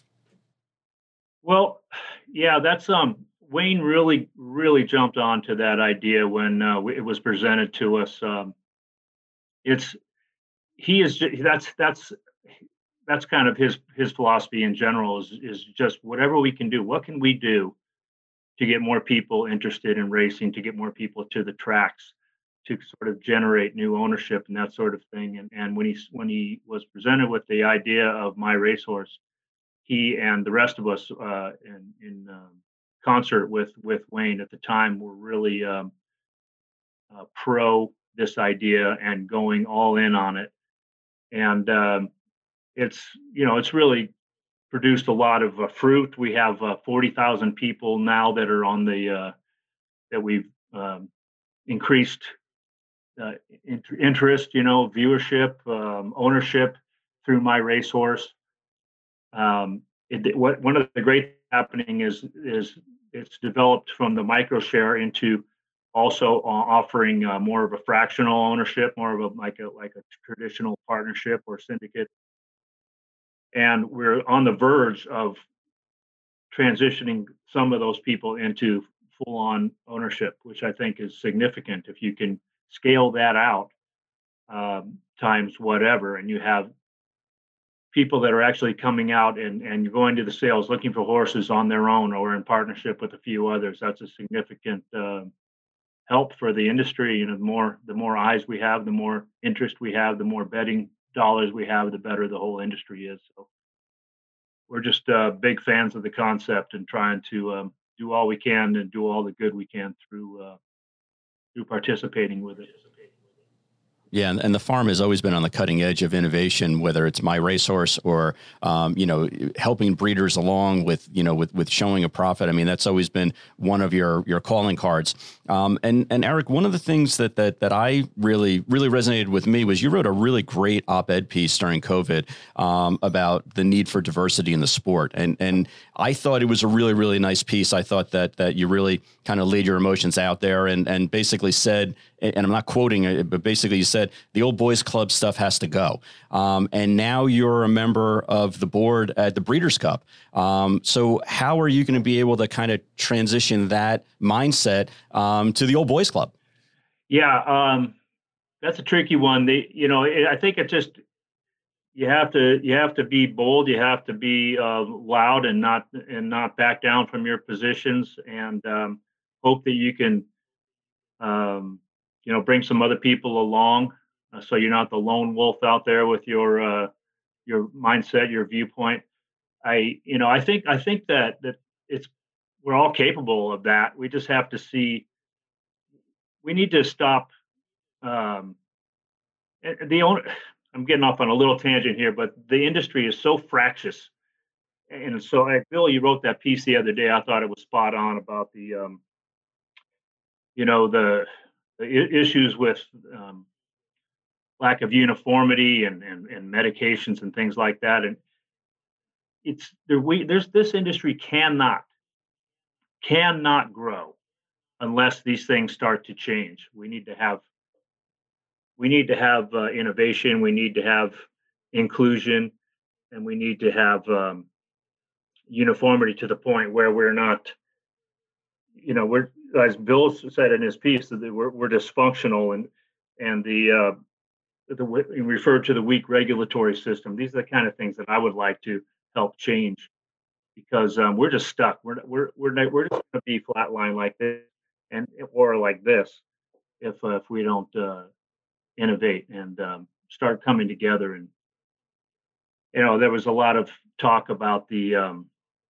Well, yeah, that's um. Wayne really, really jumped onto that idea when uh, it was presented to us. Um, it's he is that's that's that's kind of his his philosophy in general is is just whatever we can do. What can we do to get more people interested in racing, to get more people to the tracks, to sort of generate new ownership and that sort of thing. And and when he when he was presented with the idea of My Racehorse, he and the rest of us uh, in in um, concert with with Wayne at the time were really um, uh, pro this idea and going all in on it. And um, it's you know it's really produced a lot of uh, fruit. We have uh, forty thousand people now that are on the uh, that we've um, increased uh, in- interest, you know, viewership, um, ownership through My Racehorse. Um, it, what one of the great happening is is it's developed from the micro share into also uh, offering uh, more of a fractional ownership, more of a like a like a traditional partnership or syndicate. And we're on the verge of transitioning some of those people into full-on ownership, which I think is significant. If you can scale that out um, times whatever, and you have people that are actually coming out and, and going to the sales looking for horses on their own or in partnership with a few others, that's a significant uh, help for the industry. You know, the more the more eyes we have, the more interest we have, the more betting dollars we have, the better the whole industry is. So we're just uh, big fans of the concept and trying to um, do all we can and do all the good we can through uh, through participating with it. Yeah, and, and the farm has always been on the cutting edge of innovation, whether it's My Racehorse or, um, you know, helping breeders along with, you know, with, with showing a profit. I mean, that's always been one of your your calling cards. Um, and and Eric, one of the things that that that I really really resonated with me was you wrote a really great op-ed piece during COVID um, about the need for diversity in the sport, and and I thought it was a really really nice piece. I thought that that you really kind of laid your emotions out there and and basically said, and I'm not quoting it, but basically you said the old boys club stuff has to go. Um, and now you're a member of the board at the Breeders' Cup. Um, so how are you going to be able to kind of transition that mindset um, to the old boys club? Yeah, um, that's a tricky one. They, you know, it, I think it just, you have to, you have to be bold. You have to be uh, loud and not, and not back down from your positions, and um, hope that you can, um, you know, bring some other people along, uh, so you're not the lone wolf out there with your uh, your mindset, your viewpoint. I, you know, I think I think that that it's we're all capable of that. We just have to see. We need to stop. Um, the owner, I'm getting off on a little tangent here, but the industry is so fractious. And so, hey, Bill, you wrote that piece the other day. I thought it was spot on about the, um, you know, the, the I- issues with um, lack of uniformity and, and and medications and things like that. And it's there. We there's this industry cannot cannot grow unless these things start to change. We need to have we need to have uh, innovation. We need to have inclusion, and we need to have um, uniformity to the point where we're not, you know, we're, as Bill said in his piece, that we're, we're dysfunctional, and and the uh, the he referred to the weak regulatory system. These are the kind of things that I would like to help change, because um, we're just stuck. We're we're we're we're just going to be flatline like this, and or like this, if uh, if we don't uh, innovate and um, start coming together. And you know, there was a lot of talk about the um,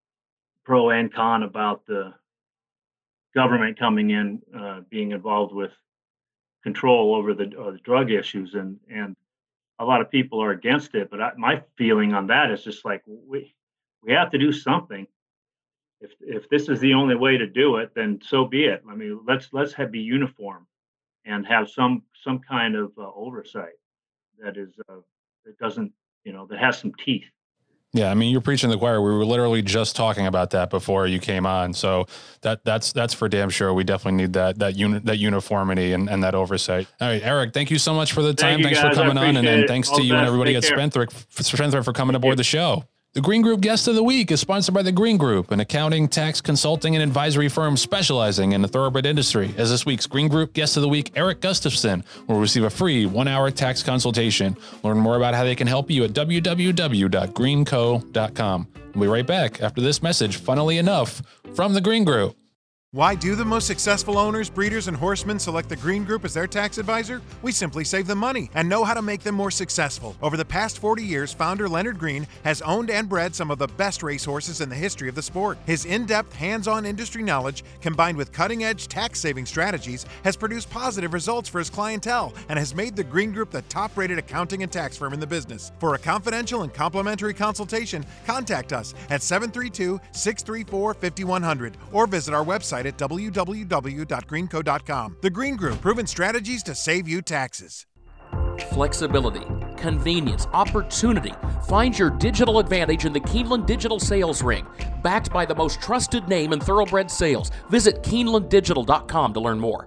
pro and con about the government coming in, uh, being involved with control over the, uh, the drug issues, and and a lot of people are against it. But I, my feeling on that is just like, we we have to do something. If if this is the only way to do it, then so be it. I mean, let's let's have be uniform and have some some kind of uh, oversight that is uh, that doesn't, you know, that has some teeth. Yeah, I mean, you're preaching to the choir. We were literally just talking about that before you came on. So that that's that's for damn sure. We definitely need that that unit that uniformity and, and that oversight. All right, Eric, thank you so much for the time. Thank you, Thanks guys. for coming on, and then it. thanks All to you best. and everybody Take at care. Spendthrift for, Spendthrift for coming Thank aboard you. the show. The Green Group Guest of the Week is sponsored by the Green Group, an accounting, tax, consulting, and advisory firm specializing in the thoroughbred industry. As this week's Green Group Guest of the Week, Eric Gustafson will receive a free one-hour tax consultation. Learn more about how they can help you at w w w dot green co dot com. We'll be right back after this message, funnily enough, from the Green Group. Why do the most successful owners, breeders, and horsemen select the Green Group as their tax advisor? We simply save them money and know how to make them more successful. Over the past forty years, founder Leonard Green has owned and bred some of the best racehorses in the history of the sport. His in-depth, hands-on industry knowledge, combined with cutting-edge tax-saving strategies, has produced positive results for his clientele and has made the Green Group the top-rated accounting and tax firm in the business. For a confidential and complimentary consultation, contact us at seven three two, six three four, five one zero zero or visit our website at w w w dot green co dot com. The Green Group, proven strategies to save you taxes. Flexibility, convenience, opportunity. Find your digital advantage in the Keeneland Digital Sales Ring. Backed by the most trusted name in thoroughbred sales. Visit keeneland digital dot com to learn more.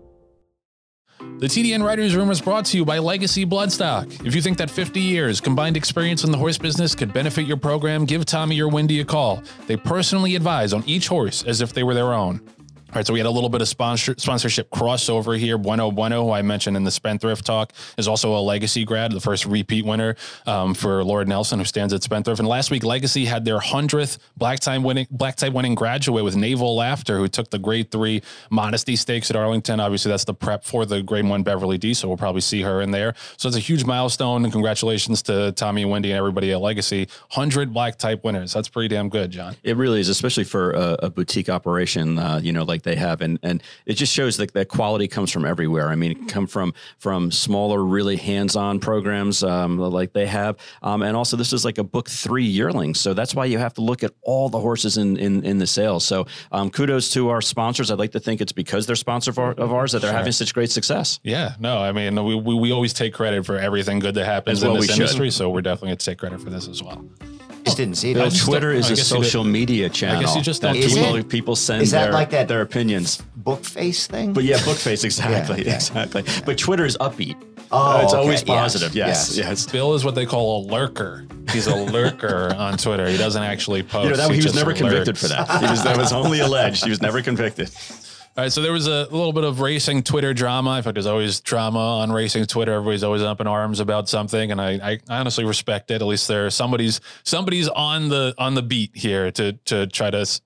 The T D N Writers Room is brought to you by Legacy Bloodstock. If you think that fifty years combined experience in the horse business could benefit your program, give Tommy or Wendy a call. They personally advise on each horse as if they were their own. All right, so we had a little bit of sponsor, sponsorship crossover here. Bueno Bueno, who I mentioned in the Spendthrift talk, is also a Legacy grad, the first repeat winner um, for Lord Nelson, who stands at Spendthrift. And last week, Legacy had their hundredth black type winning black type winning graduate with Naval Laughter, who took the Grade Three Modesty Stakes at Arlington. Obviously, that's the prep for the Grade One Beverly D, so we'll probably see her in there. So it's a huge milestone, and congratulations to Tommy and Wendy and everybody at Legacy. Hundred black type winners. That's pretty damn good, John. It really is, especially for a, a boutique operation, uh, you know, like they have. And and it just shows that that quality comes from everywhere. I mean, it can come from from smaller, really hands-on programs um, like they have. Um, and also, this is like a book three yearling. So that's why you have to look at all the horses in in, in the sales. So um, kudos to our sponsors. I'd like to think it's because they're sponsor of, our, of ours that they're Sure. having such great success. Yeah, no, I mean, we, we, we always take credit for everything good that happens As in well this we should. industry, so we're definitely going to take credit for this as well. Just didn't see Bill, that. just Twitter don't- is I a guess you social did- media channel. you just that don't Is people, it? people send Is that their, like that- their opinions. Book face thing? But yeah, Bookface, exactly, Yeah, yeah. exactly. But Twitter is upbeat. Oh, Uh, it's okay, always yes, positive. Yes, yes. yes. Bill is what they call a lurker. He's a lurker on Twitter. He doesn't actually post. You know, that, he was just never lurks. convicted for that. He was, that was only alleged. He was never convicted. All right, so there was a little bit of racing Twitter drama. In fact, there's always drama on racing Twitter. Everybody's always up in arms about something, and I, I honestly respect it. At least there somebody's somebody's on the on the beat here to to try to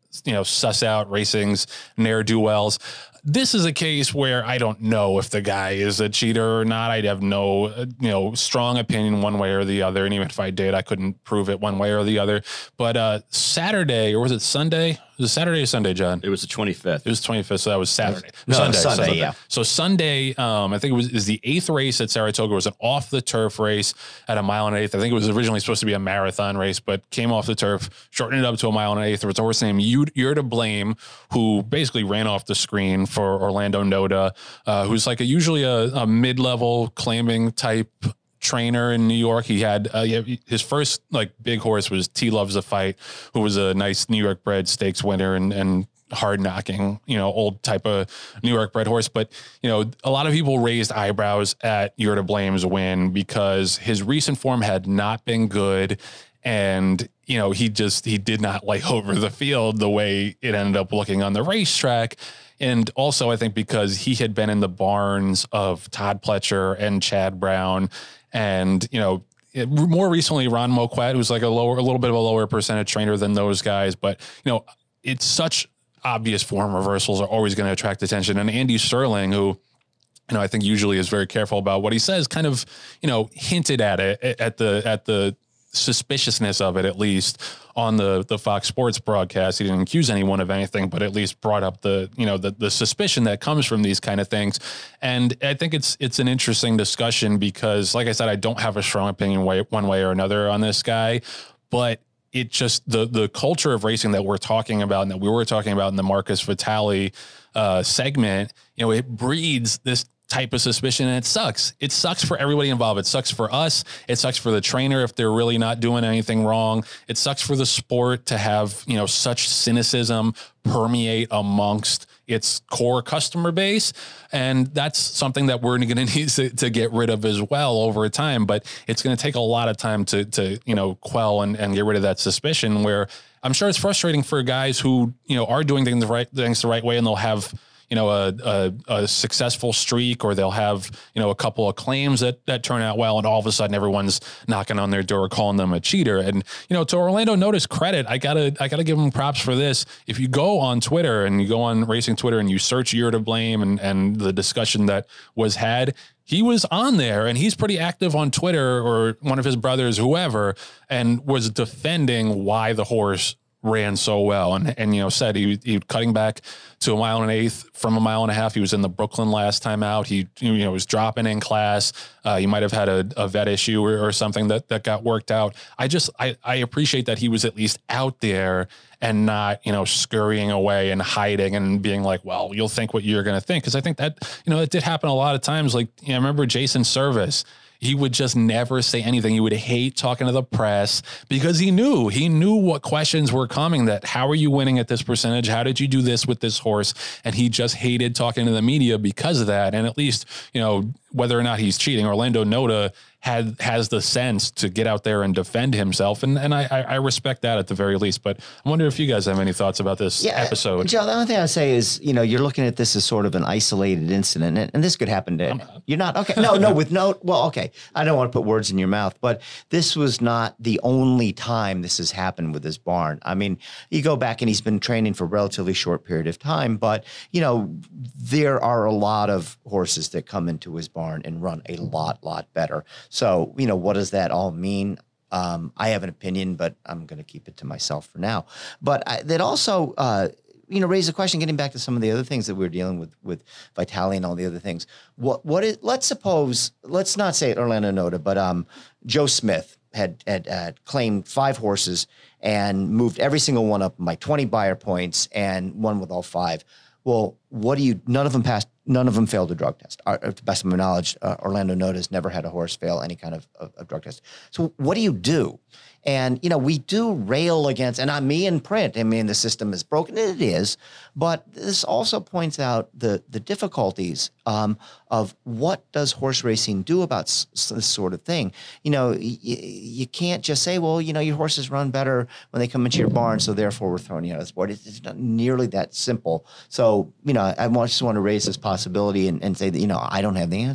you know, suss out racing's ne'er-do-wells. This is a case where I don't know if the guy is a cheater or not. I'd have no, uh, you know, strong opinion one way or the other. And even if I did, I couldn't prove it one way or the other. But uh, Saturday, or was it Sunday? Was it Saturday or Sunday, John? It was the twenty-fifth. It was twenty-fifth, so that was Saturday. No, Sunday, Sunday, Sunday, yeah. So Sunday, um, I think it was is the eighth race at Saratoga. It was an off-the-turf race at a mile and an eighth. I think it was originally supposed to be a marathon race, but came off the turf, shortened it up to a mile and an eighth. There was a horse named You're to Blame, who basically ran off the screen for Orlando Noda, uh, who's like a, usually a, a mid-level claiming type trainer in New York. He had uh, his first like big horse was T Loves a Fight, who was a nice New York bred stakes winner and and hard knocking, you know, old type of New York bred horse. But, you know, a lot of people raised eyebrows at You're to Blame's win because his recent form had not been good. And, you know, he just, he did not lay over the field the way it ended up looking on the racetrack. And also, I think because he had been in the barns of Todd Pletcher and Chad Brown and, you know, it, more recently, Ron Moquette, who's like a lower, a little bit of a lower percentage trainer than those guys. But, you know, it's such obvious form reversals are always going to attract attention. And Andy Sterling, who, you know, I think usually is very careful about what he says, kind of, you know, hinted at it at the, at the, suspiciousness of it, at least on the the Fox Sports broadcast. He didn't accuse anyone of anything, but at least brought up the, you know, the the suspicion that comes from these kind of things. And I think it's it's an interesting discussion because, like I said, I don't have a strong opinion way, one way or another on this guy, but it just the the culture of racing that we're talking about and that we were talking about in the Marcus Vitale uh, segment, you know, it breeds this type of suspicion, and it sucks. It sucks for everybody involved. It sucks for us. It sucks for the trainer if they're really not doing anything wrong. It sucks for the sport to have, you know, such cynicism permeate amongst its core customer base. And that's something that we're going to need to, to get rid of as well over time. But it's going to take a lot of time to, to you know, quell and, and get rid of that suspicion, where I'm sure it's frustrating for guys who, you know, are doing things the right things the right way, and they'll have, you know, a, a, a successful streak, or they'll have, you know, a couple of claims that, that turn out well. And all of a sudden everyone's knocking on their door, calling them a cheater. And, you know, to Orlando Noda's credit, I gotta, I gotta give him props for this. If you go on Twitter and you go on racing Twitter and you search You're to Blame and, and the discussion that was had, he was on there, and he's pretty active on Twitter, or one of his brothers, whoever, and was defending why the horse ran so well. And, and, you know, said he, he cutting back to a mile and an eighth from a mile and a half. He was in the Brooklyn last time out. He, you know, was dropping in class. Uh, he might've had a, a vet issue or, or something that, that got worked out. I just, I, I appreciate that he was at least out there and not, you know, scurrying away and hiding and being like, well, you'll think what you're going to think. Cause I think that, you know, it did happen a lot of times. Like, you know, I remember Jason Service, he would just never say anything. He would hate talking to the press because he knew, he knew what questions were coming, that how are you winning at this percentage? How did you do this with this horse? And he just hated talking to the media because of that. And at least, you know, whether or not he's cheating, Orlando Noda had has the sense to get out there and defend himself. And and I, I respect that at the very least. But I wonder if you guys have any thoughts about this yeah, episode. Joe, the only thing I'd say is, you know, you're looking at this as sort of an isolated incident, and, and this could happen to not. You're not okay. No, no, with no. Well, okay. I don't want to put words in your mouth, but this was not the only time this has happened with this barn. I mean, you go back and he's been training for a relatively short period of time, but you know, there are a lot of horses that come into his barn and run a lot, lot better. So, you know, what does that all mean? Um, I have an opinion, but I'm going to keep it to myself for now. But I, that also, uh, you know, raised a question, getting back to some of the other things that we were dealing with, with Vitale and all the other things. What, what is, let's suppose, let's not say Orlando Noda, but um, Joe Smith had, had, had claimed five horses and moved every single one up by twenty buyer points and won with all five. Well, what do you, none of them passed, none of them failed a drug test. Uh, to the best of my knowledge, uh, Orlando Noda has never had a horse fail any kind of, of, of drug test. So what do you do? And, you know, we do rail against, and I'm me in print, I mean, the system is broken. It is. But this also points out the, the difficulties um, of what does horse racing do about s- this sort of thing. You know, y- you can't just say, well, you know, your horses run better when they come into your barn, so therefore we're throwing you out of the sport. It's, it's not nearly that simple. So, you know, I just want to raise this possibility and, and say that, you know, I don't have the answers.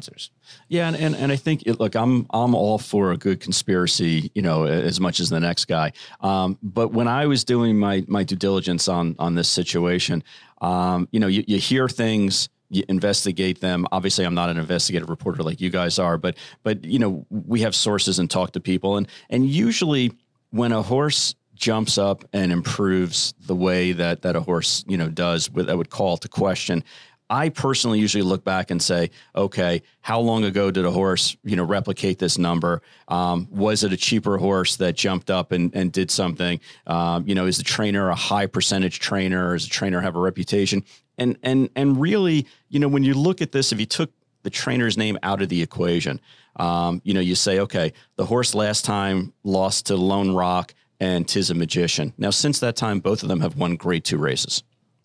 Yeah, and, and, and I think, it, look, I'm I'm all for a good conspiracy, you know, as much as the next guy. Um, but when I was doing my my due diligence on on this situation, um, you know, you, you hear things, you investigate them. Obviously, I'm not an investigative reporter like you guys are, but but you know, we have sources and talk to people, and and usually when a horse jumps up and improves the way that that a horse, you know, does, with I would call to question. I personally usually look back and say, okay, how long ago did a horse, you know, replicate this number? Um, was it a cheaper horse that jumped up and, and did something? Um, you know, is the trainer a high percentage trainer? Or does the trainer have a reputation? And and and really, you know, when you look at this, if you took the trainer's name out of the equation, um, you know, you say, okay, the horse last time lost to Lone Rock and Tis a Magician. Now, since that time, both of them have won grade two races.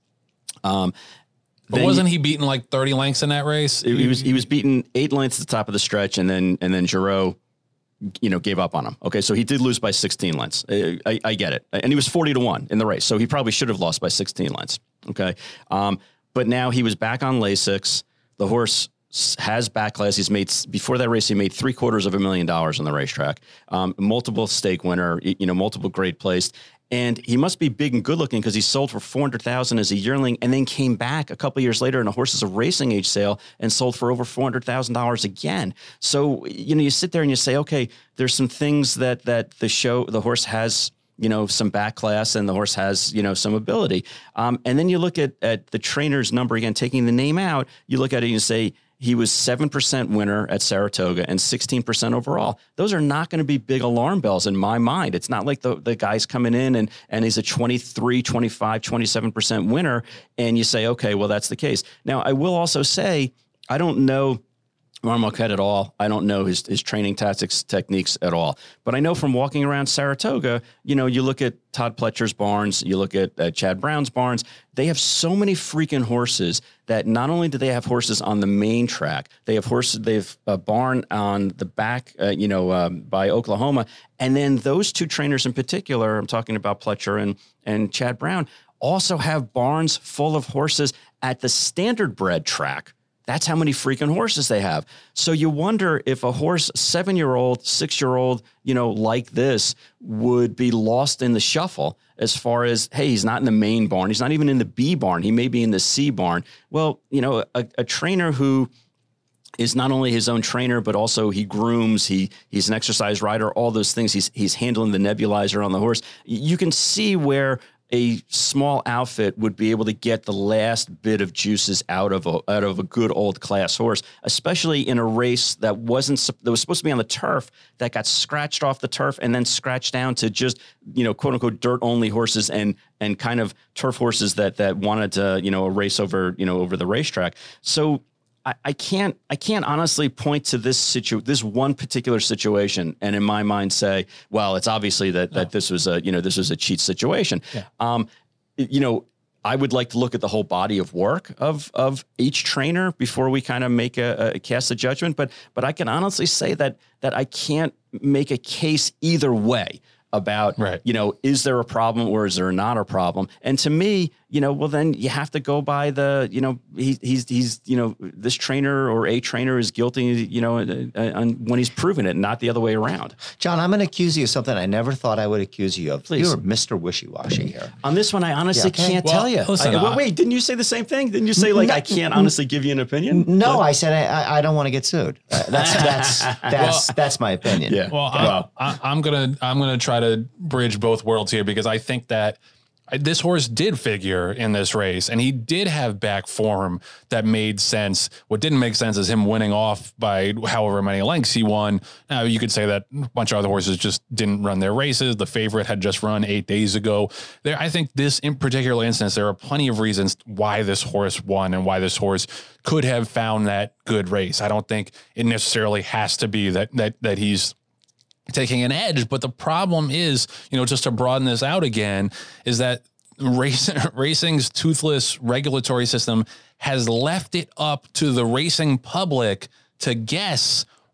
Um, But wasn't he beaten like thirty lengths in that race? He was he was beaten eight lengths at the top of the stretch, and then and then Giroux, you know, gave up on him. Okay, so he did lose by sixteen lengths. I, I, I get it, and he was forty to one in the race, so he probably should have lost by sixteen lengths. Okay, um, but now he was back on Lasix. The horse has back class. He's made before that race. He made three quarters of a million dollars on the racetrack. Um, multiple stake winner. You know, multiple grade placed. And he must be big and good looking because he sold for four hundred thousand dollars as a yearling and then came back a couple of years later in a horses of racing age sale and sold for over four hundred thousand dollars again. So, you know, you sit there and you say, okay, there's some things that that the show, the horse has, you know, some back class and the horse has, you know, some ability. Um, and then you look at, at the trainer's number again, taking the name out, you look at it and you say, he was seven percent winner at Saratoga and sixteen percent overall. Those are not going to be big alarm bells in my mind. It's not like the, the guy's coming in and, and he's a twenty-three, twenty-five, twenty-seven percent winner. And you say, okay, well, that's the case. Now, I will also say, I don't know Martin Marquette at all. I don't know his, his training tactics, techniques at all. But I know from walking around Saratoga, you know, you look at Todd Pletcher's barns, you look at uh, Chad Brown's barns, they have so many freaking horses that not only do they have horses on the main track, they have horses, they have a barn on the back, uh, you know, um, by Oklahoma. And then those two trainers in particular, I'm talking about Pletcher and, and Chad Brown, also have barns full of horses at the standard bred track. That's how many freaking horses they have. So you wonder if a horse, seven-year-old, six-year-old, you know, like this would be lost in the shuffle as far as, hey, he's not in the main barn. He's not even in the B barn. He may be in the C barn. Well, you know, a, a trainer who is not only his own trainer, but also he grooms, he he's an exercise rider, all those things. He's, he's handling the nebulizer on the horse. You can see where a small outfit would be able to get the last bit of juices out of a, out of a good old class horse, especially in a race that wasn't that was supposed to be on the turf that got scratched off the turf and then scratched down to just, you know, quote unquote dirt only horses and and kind of turf horses that that wanted to, you know, a race over, you know, over the racetrack. So I, I can't I can't honestly point to this situ this one particular situation and in my mind say, well, it's obviously that that no. this was a, you know, this was a cheat situation. Yeah. Um, you know, I would like to look at the whole body of work of of each trainer before we kind of make a, a cast a judgment. But but I can honestly say that that I can't make a case either way about, right. you know, is there a problem or is there not a problem? And to me, you know, well, then you have to go by the, you know, he, he's, he's, you know, this trainer or a trainer is guilty, you know, uh, when he's proven it, not the other way around. John, I'm going to accuse you of something I never thought I would accuse you of. Please. You're Mister Wishy-washy here. On this one, I honestly yeah, okay. can't well, tell you. Listen, I, well, wait, didn't you say the same thing? Didn't you say, like, no, I can't honestly give you an opinion? No, but I said I, I don't want to get sued. Uh, that's that's that's well, that's my opinion. Yeah. Well, okay. I, I, I'm gonna I'm gonna try to bridge both worlds here because I think that this horse did figure in this race and he did have back form that made sense. What didn't make sense is him winning off by however many lengths he won. Now you could say that a bunch of other horses just didn't run their races. The favorite had just run eight days ago. There, I think this in particular instance, there are plenty of reasons why this horse won and why this horse could have found that good race. I don't think it necessarily has to be that, that, that he's taking an edge, but the problem is, you know, just to broaden this out again, is that race, racing's toothless regulatory system has left it up to the racing public to guess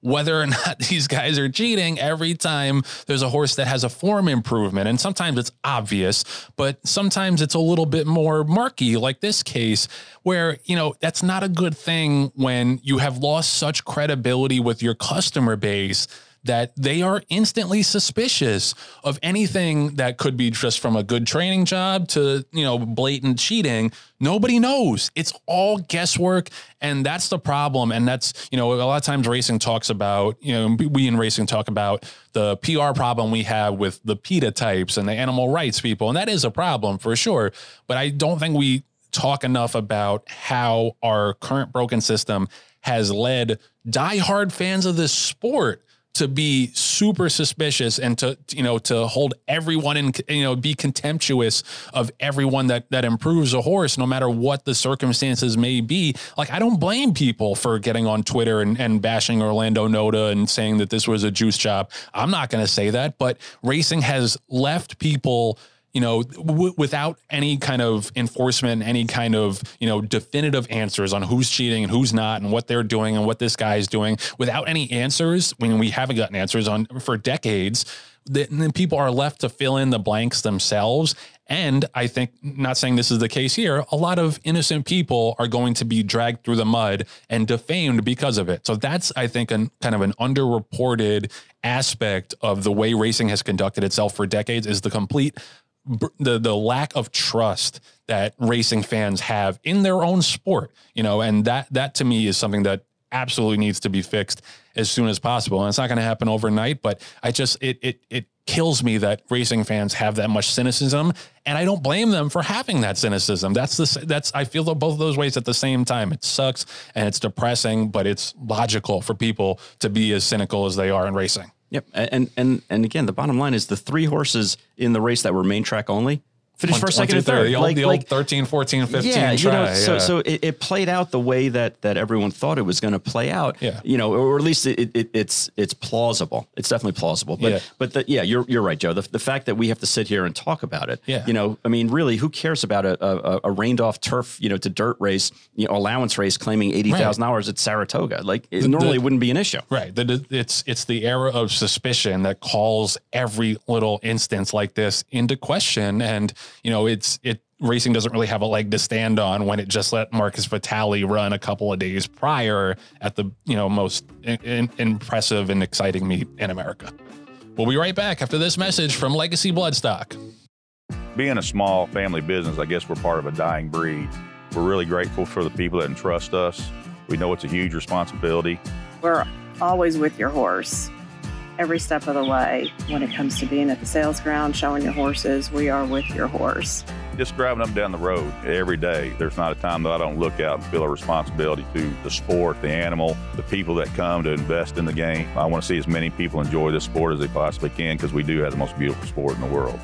whether or not these guys are cheating every time there's a horse that has a form improvement. And sometimes it's obvious, but sometimes it's a little bit more murky, like this case, where, you know, that's not a good thing when you have lost such credibility with your customer base that they are instantly suspicious of anything that could be just from a good training job to, you know, blatant cheating. Nobody knows. It's all guesswork. And that's the problem. And that's, you know, a lot of times racing talks about, you know, we in racing talk about the P R problem we have with the PETA types and the animal rights people. And that is a problem for sure. But I don't think we talk enough about how our current broken system has led diehard fans of this sport to be super suspicious and to, you know, to hold everyone in, you know, be contemptuous of everyone that, that improves a horse, no matter what the circumstances may be. Like, I don't blame people for getting on Twitter and, and bashing Orlando Noda and saying that this was a juice job. I'm not going to say that, but racing has left people, you know, w- without any kind of enforcement, any kind of, you know, definitive answers on who's cheating and who's not and what they're doing and what this guy's doing. Without any answers, when we haven't gotten answers on for decades, then people are left to fill in the blanks themselves. And I think, not saying this is the case here, a lot of innocent people are going to be dragged through the mud and defamed because of it. So that's, I think, an kind of an underreported aspect of the way racing has conducted itself for decades, is the complete the the lack of trust that racing fans have in their own sport, you know, and that that to me is something that absolutely needs to be fixed as soon as possible. And it's not going to happen overnight, but I just it it it kills me that racing fans have that much cynicism, and I don't blame them for having that cynicism. That's the that's I feel both of those ways at the same time. It sucks and it's depressing, but it's logical for people to be as cynical as they are in racing. Yep. And, and, and again, the bottom line is the three horses in the race that were main track only finished first, second, and third. The old, like, the old like, thirteen, fourteen, fifteen yeah, you try. know, so, yeah. so it, it played out the way that, that everyone thought it was going to play out, yeah. you know, or at least it, it, it's, it's plausible. It's definitely plausible, but, yeah. but the, yeah, you're, you're right, Joe. The, the fact that we have to sit here and talk about it, yeah. you know, I mean, really, who cares about a, a, a rained off turf, you know, to dirt race, you know, allowance race claiming eighty thousand dollars right. at Saratoga? Like it the, normally the, wouldn't be an issue. Right. The, it's, it's the era of suspicion that calls every little instance like this into question. And, you know, it's, it, racing doesn't really have a leg to stand on when it just let Marcus Vitale run a couple of days prior at the, you know, most in, in, impressive and exciting meet in America. We'll be right back after this message from Legacy Bloodstock. Being a small family business, I guess we're part of a dying breed. We're really grateful for the people that entrust us. We know it's a huge responsibility. We're always with your horse every step of the way. When it comes to being at the sales ground, showing your horses, we are with your horse. Just driving up and down the road every day, there's not a time that I don't look out and feel a responsibility to the sport, the animal, the people that come to invest in the game. I want to see as many people enjoy this sport as they possibly can, because we do have the most beautiful sport in the world.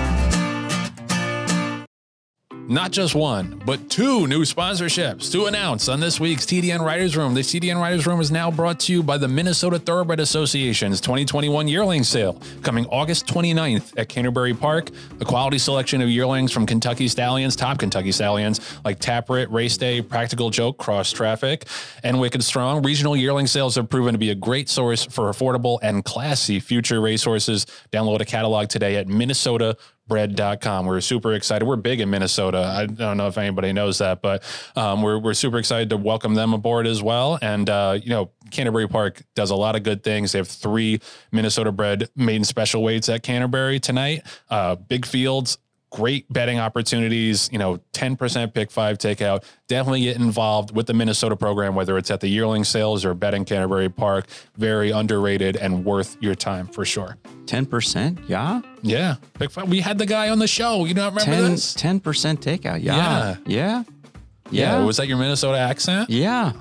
Not just one, but two new sponsorships to announce on this week's T D N Writers Room. The T D N Writers Room is now brought to you by the Minnesota Thoroughbred Association's twenty twenty-one yearling sale, coming August twenty-ninth at Canterbury Park. A quality selection of yearlings from Kentucky Stallions, top Kentucky Stallions, like Taprit, Race Day, Practical Joke, Cross Traffic, and Wicked Strong. Regional yearling sales have proven to be a great source for affordable and classy future racehorses. Download a catalog today at Minnesota bread dot com. We're super excited. We're big in Minnesota. I don't know if anybody knows that, but um, we're, we're super excited to welcome them aboard as well. And, uh, you know, Canterbury Park does a lot of good things. They have three Minnesota bred maiden special weights at Canterbury tonight. Uh, big fields, great betting opportunities, you know, ten percent pick five takeout. Definitely get involved with the Minnesota program, whether it's at the yearling sales or betting Canterbury Park. Very underrated and worth your time for sure. ten percent? Yeah. Yeah. Pick five. We had the guy on the show. You don't remember ten, this? ten percent takeout. Yeah. Yeah. Yeah. Yeah. Yeah. Was that your Minnesota accent? Yeah.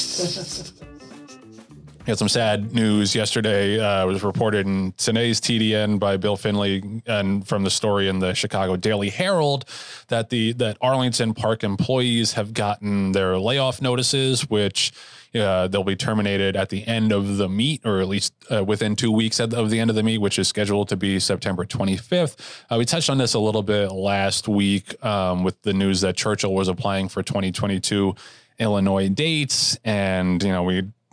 We had some sad news yesterday. Uh, it was reported in today's T D N by Bill Finley, and from the story in the Chicago Daily Herald, that the that Arlington Park employees have gotten their layoff notices, which uh, they'll be terminated at the end of the meet, or at least uh, within two weeks of the end of the meet, which is scheduled to be September twenty-fifth. Uh, we touched on this a little bit last week um, with the news that Churchill was applying for twenty twenty-two Illinois dates, and you know we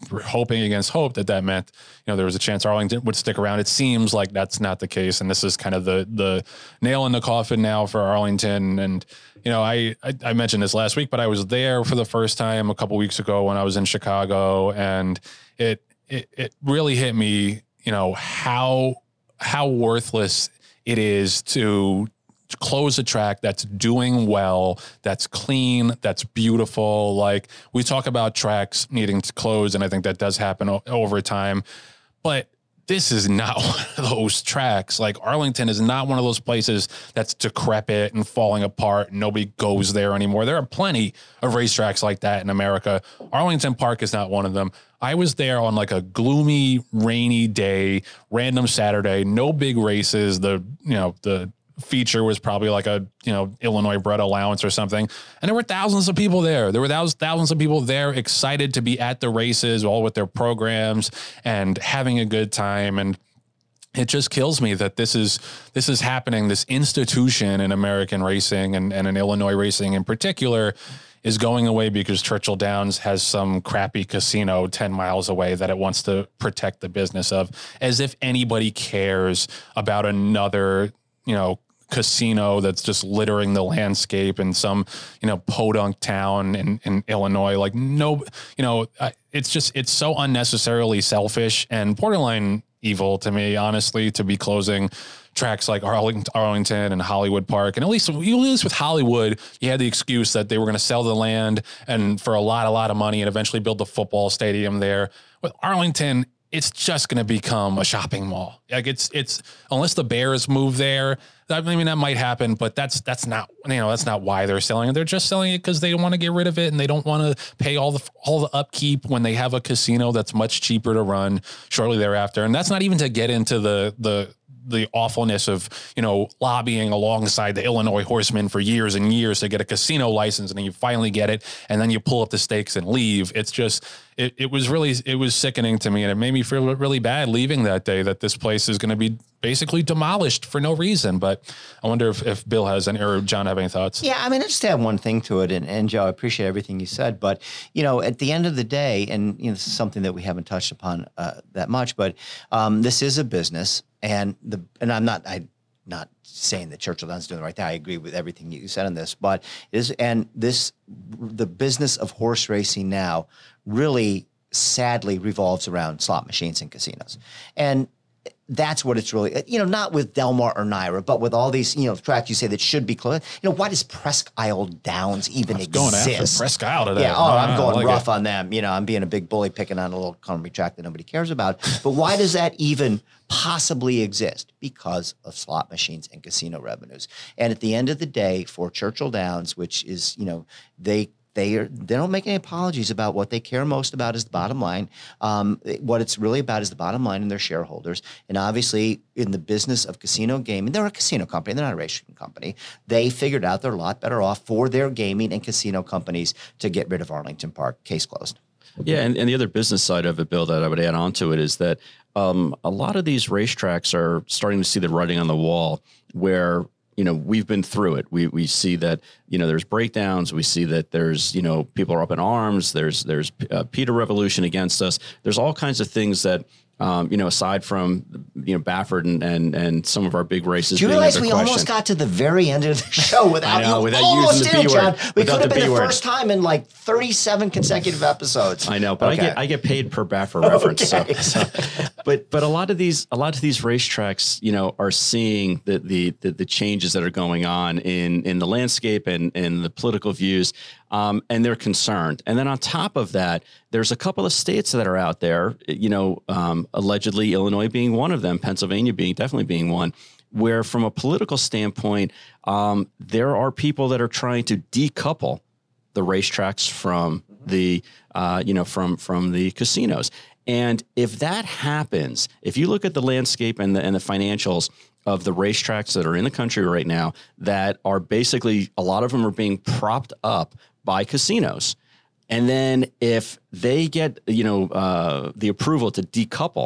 hoping against hope that that meant, you know, there was a chance Arlington would stick around. It seems like that's not the case. And this is kind of the, the nail in the coffin now for Arlington. And, you know, I, I, I mentioned this last week, but I was there for the first time a couple weeks ago when I was in Chicago, and it, it, it really hit me, you know, how, how worthless it is to close a track that's doing well, that's clean, that's beautiful. Like, we talk about tracks needing to close, and I think that does happen o- over time, but this is not one of those tracks. Like, Arlington is not one of those places that's decrepit and falling apart and nobody goes there anymore. There are plenty of racetracks like that in America. Arlington Park is not one of them. I was there on like a gloomy, rainy day, random Saturday, no big races. The, you know, the feature was probably like a, you know, Illinois bred allowance or something. And there were thousands of people there. There were thousands, thousands of people there excited to be at the races, all with their programs and having a good time. And it just kills me that this is, this is happening. This institution in American racing and, and in Illinois racing in particular is going away because Churchill Downs has some crappy casino ten miles away that it wants to protect the business of, as if anybody cares about another, you know, casino that's just littering the landscape in some, you know, podunk town in, in Illinois. Like, no, you know, it's just, it's so unnecessarily selfish and borderline evil to me, honestly, to be closing tracks like Arlington, Arlington and Hollywood Park. And at least, at least with Hollywood, you had the excuse that they were going to sell the land and for a lot, a lot of money and eventually build the football stadium there. With Arlington, it's just going to become a shopping mall. Like, it's, it's, unless the Bears move there, I mean, that might happen, but that's, that's not, you know, that's not why they're selling it. They're just selling it because they want to get rid of it and they don't want to pay all the, all the upkeep when they have a casino that's much cheaper to run shortly thereafter. And that's not even to get into the, the, the awfulness of, you know, lobbying alongside the Illinois Horsemen for years and years to get a casino license, and then you finally get it, and then you pull up the stakes and leave. It's just, it, it was really, it was sickening to me, and it made me feel really bad leaving that day that this place is going to be basically demolished for no reason. But I wonder if, if Bill has any, or John have any thoughts. Yeah, I mean, I just add one thing to it, and, and Joe, I appreciate everything you said, but, you know, at the end of the day, and, you know, this is something that we haven't touched upon uh, that much, but um, this is a business. And the and I'm not I not saying that Churchill Downs is doing the right thing. I agree with everything you said on this, but is and this the business of horse racing now really sadly revolves around slot machines and casinos. And that's what it's really, you know, not with Del Mar or Naira, but with all these, you know, tracks you say that should be closed. You know, why does Presque Isle Downs even exist? Going after Presque Isle today. Yeah, oh, no, I'm no, going like rough it. on them. You know, I'm being a big bully picking on a little country track that nobody cares about. But why does that even possibly exist? Because of slot machines and casino revenues. And at the end of the day, for Churchill Downs, which is, you know, they They are, they don't make any apologies about what they care most about is the bottom line. Um, what it's really about is the bottom line and their shareholders. And obviously, in the business of casino gaming, they're a casino company. They're not a racing company. They figured out they're a lot better off for their gaming and casino companies to get rid of Arlington Park. Case closed. Yeah, and, and the other business side of it, Bill, that I would add on to it is that um, a lot of these racetracks are starting to see the writing on the wall where, you know, we've been through it. We we see that, you know, there's breakdowns. We see that there's, you know, people are up in arms. There's there's uh, PETA revolution against us. There's all kinds of things that, um, you know, aside from, you know, Baffert and and, and some of our big races. Do you being realize under we question. almost got to the very end of the show without, I know, you without almost using the did, B John. word. We Without could have the been B the word. first time in like thirty-seven consecutive episodes. I know, but Okay. I get I get paid per Baffert reference. Okay. So, so. But but a lot of these a lot of these racetracks, you know, are seeing the the the, the changes that are going on in in the landscape and and the political views, um, and they're concerned. And then on top of that, there's a couple of states that are out there, you know, um, allegedly Illinois being one of them, Pennsylvania being definitely being one, where from a political standpoint, um, there are people that are trying to decouple the racetracks from the, uh, you know, from from the casinos. And if that happens, if you look at the landscape and the and the financials of the racetracks that are in the country right now, that are basically, a lot of them are being propped up by casinos. And then if they get, you know, uh, the approval to decouple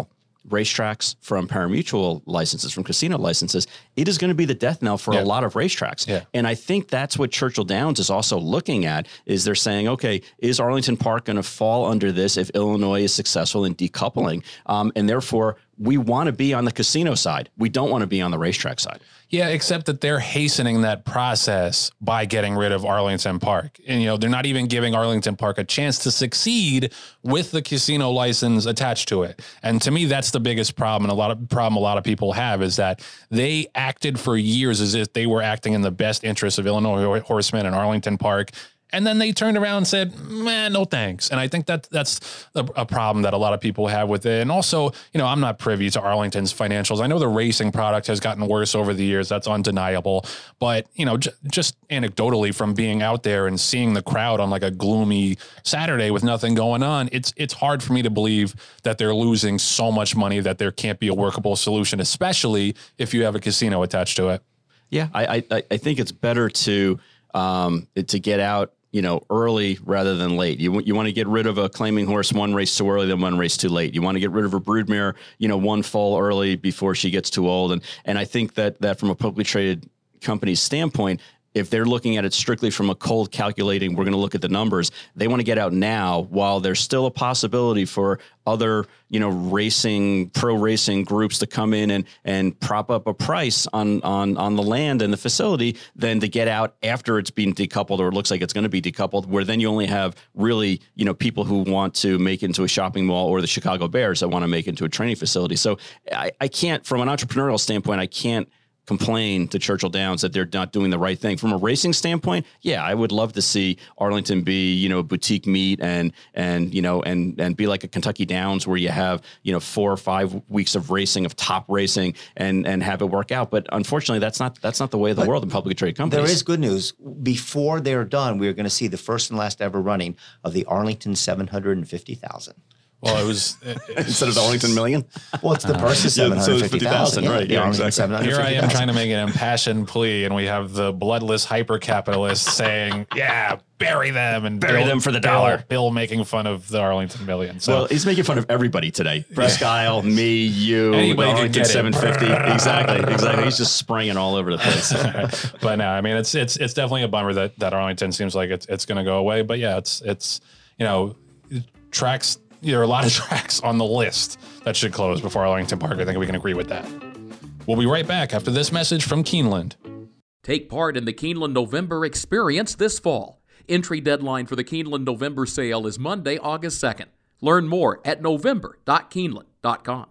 racetracks, from parimutuel licenses, from casino licenses, it is going to be the death knell for Yeah. a lot of racetracks. Yeah. And I think that's what Churchill Downs is also looking at, is they're saying, okay, is Arlington Park going to fall under this if Illinois is successful in decoupling? Um, and therefore, we want to be on the casino side. We don't want to be on the racetrack side. Yeah, except that they're hastening that process by getting rid of Arlington Park. And, you know, they're not even giving Arlington Park a chance to succeed with the casino license attached to it. And to me, that's the biggest problem. And a lot of problem a lot of people have is that they acted for years as if they were acting in the best interest of Illinois horsemen and Arlington Park. And then they turned around and said, man, no thanks. And I think that that's a, a problem that a lot of people have with it. And also, you know, I'm not privy to Arlington's financials. I know the racing product has gotten worse over the years. That's undeniable. But, you know, j- just anecdotally from being out there and seeing the crowd on like a gloomy Saturday with nothing going on, it's it's hard for me to believe that they're losing so much money that there can't be a workable solution, especially if you have a casino attached to it. Yeah, I I, I think it's better to um, to get out, you know, early rather than late. You you want to get rid of a claiming horse one race too early than one race too late. You want to get rid of a broodmare, you know, one fall early before she gets too old. And and I think that that from a publicly traded company's standpoint, if they're looking at it strictly from a cold calculating, we're going to look at the numbers, they want to get out now while there's still a possibility for other, you know, racing, pro racing groups to come in and and prop up a price on on on the land and the facility, than to get out after it's been decoupled, or it looks like it's going to be decoupled, where then you only have really, you know, people who want to make into a shopping mall, or the Chicago Bears that want to make into a training facility. So I, I can't, from an entrepreneurial standpoint, I can't complain to Churchill Downs that they're not doing the right thing. From a racing standpoint, yeah, I would love to see Arlington be, you know, boutique meet and, and, you know, and, and be like a Kentucky Downs where you have, you know, four or five weeks of racing, of top racing, and, and have it work out. But unfortunately, that's not, that's not the way of the But world in publicly traded companies. There is good news. Before they're done, we're going to see the first and last ever running of the Arlington seven hundred fifty thousand. Well, it was instead of the Arlington Million. Well, it's the purse of seven hundred fifty thousand, right? Yeah, exactly. Here I am trying to make an impassioned plea, and we have the bloodless hyper-capitalists saying, "Yeah, bury them and bury Bill, them for the Bill, dollar." Bill making fun of the Arlington Million. So, well, he's making fun of everybody today. Presque Isle, me, you, Anybody can Arlington get it. seven fifty. Exactly, exactly. He's just spraying it all over the place. But no, I mean, it's it's it's definitely a bummer that that Arlington seems like it's it's going to go away. But yeah, it's it's you know, tracks. There are a lot of tracks on the list that should close before Arlington Park. I think we can agree with that. We'll be right back after this message from Keeneland. Take part in the Keeneland November experience this fall. Entry deadline for the Keeneland November sale is Monday, August second. Learn more at november dot keeneland dot com.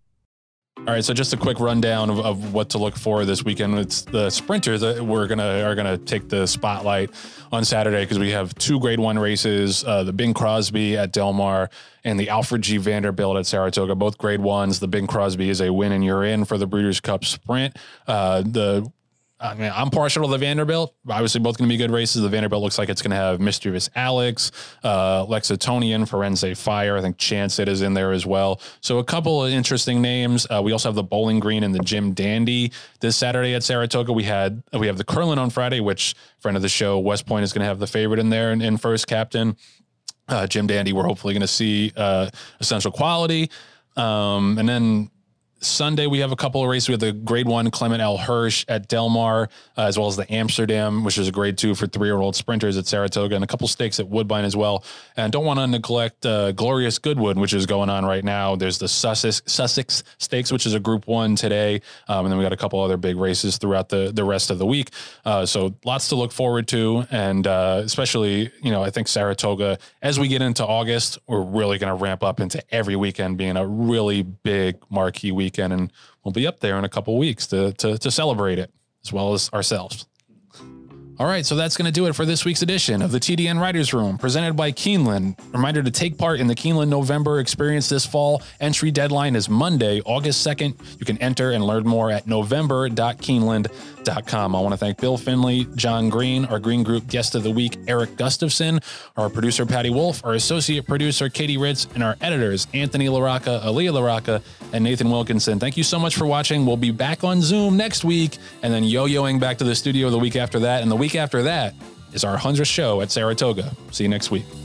All right, so just a quick rundown of, of what to look for this weekend. It's the sprinters that we're gonna are gonna take the spotlight on Saturday because we have two Grade One races: uh, the Bing Crosby at Del Mar and the Alfred G. Vanderbilt at Saratoga. Both Grade Ones. The Bing Crosby is a win and you're in for the Breeders' Cup Sprint. Uh, the I mean, I'm partial to the Vanderbilt. Obviously, both going to be good races. The Vanderbilt looks like it's going to have Mischievous Alex, uh, Lexitonian, Firenze Fire. I think Chancet is in there as well. So a couple of interesting names. Uh, we also have the Bowling Green and the Jim Dandy this Saturday at Saratoga. We had we have the Curlin on Friday, which friend of the show, West Point, is going to have the favorite in there in, in first captain. Uh, Jim Dandy, we're hopefully going to see uh, Essential Quality. Um, and then Sunday, we have a couple of races. We have the Grade One Clement L. Hirsch at Del Mar, uh, as well as the Amsterdam, which is a Grade Two for three-year-old sprinters at Saratoga, and a couple stakes at Woodbine as well. And don't want to neglect uh, Glorious Goodwood, which is going on right now. There's the Sussex, Sussex Stakes, which is a Group One today, um, and then we got a couple other big races throughout the the rest of the week. Uh, so lots to look forward to, and uh, especially, you know, I think Saratoga, as we get into August, we're really going to ramp up into every weekend being a really big marquee weekend. And we'll be up there in a couple weeks to, to to celebrate it as well as ourselves. All right, so that's going to do it for this week's edition of the T D N Writers Room, presented by Keeneland. Reminder to take part in the Keeneland November experience this fall. Entry deadline is Monday, August second. You can enter and learn more at november dot keeneland dot com. I want to thank Bill Finley, John Green, our Green Group Guest of the Week, Eric Gustafson, our producer, Patty Wolf, our associate producer, Katie Ritz, and our editors, Anthony LaRocca, Aaliyah LaRocca, and Nathan Wilkinson. Thank you so much for watching. We'll be back on Zoom next week, and then yo-yoing back to the studio the week after that, and the week after that is our hundredth show at Saratoga. See you next week.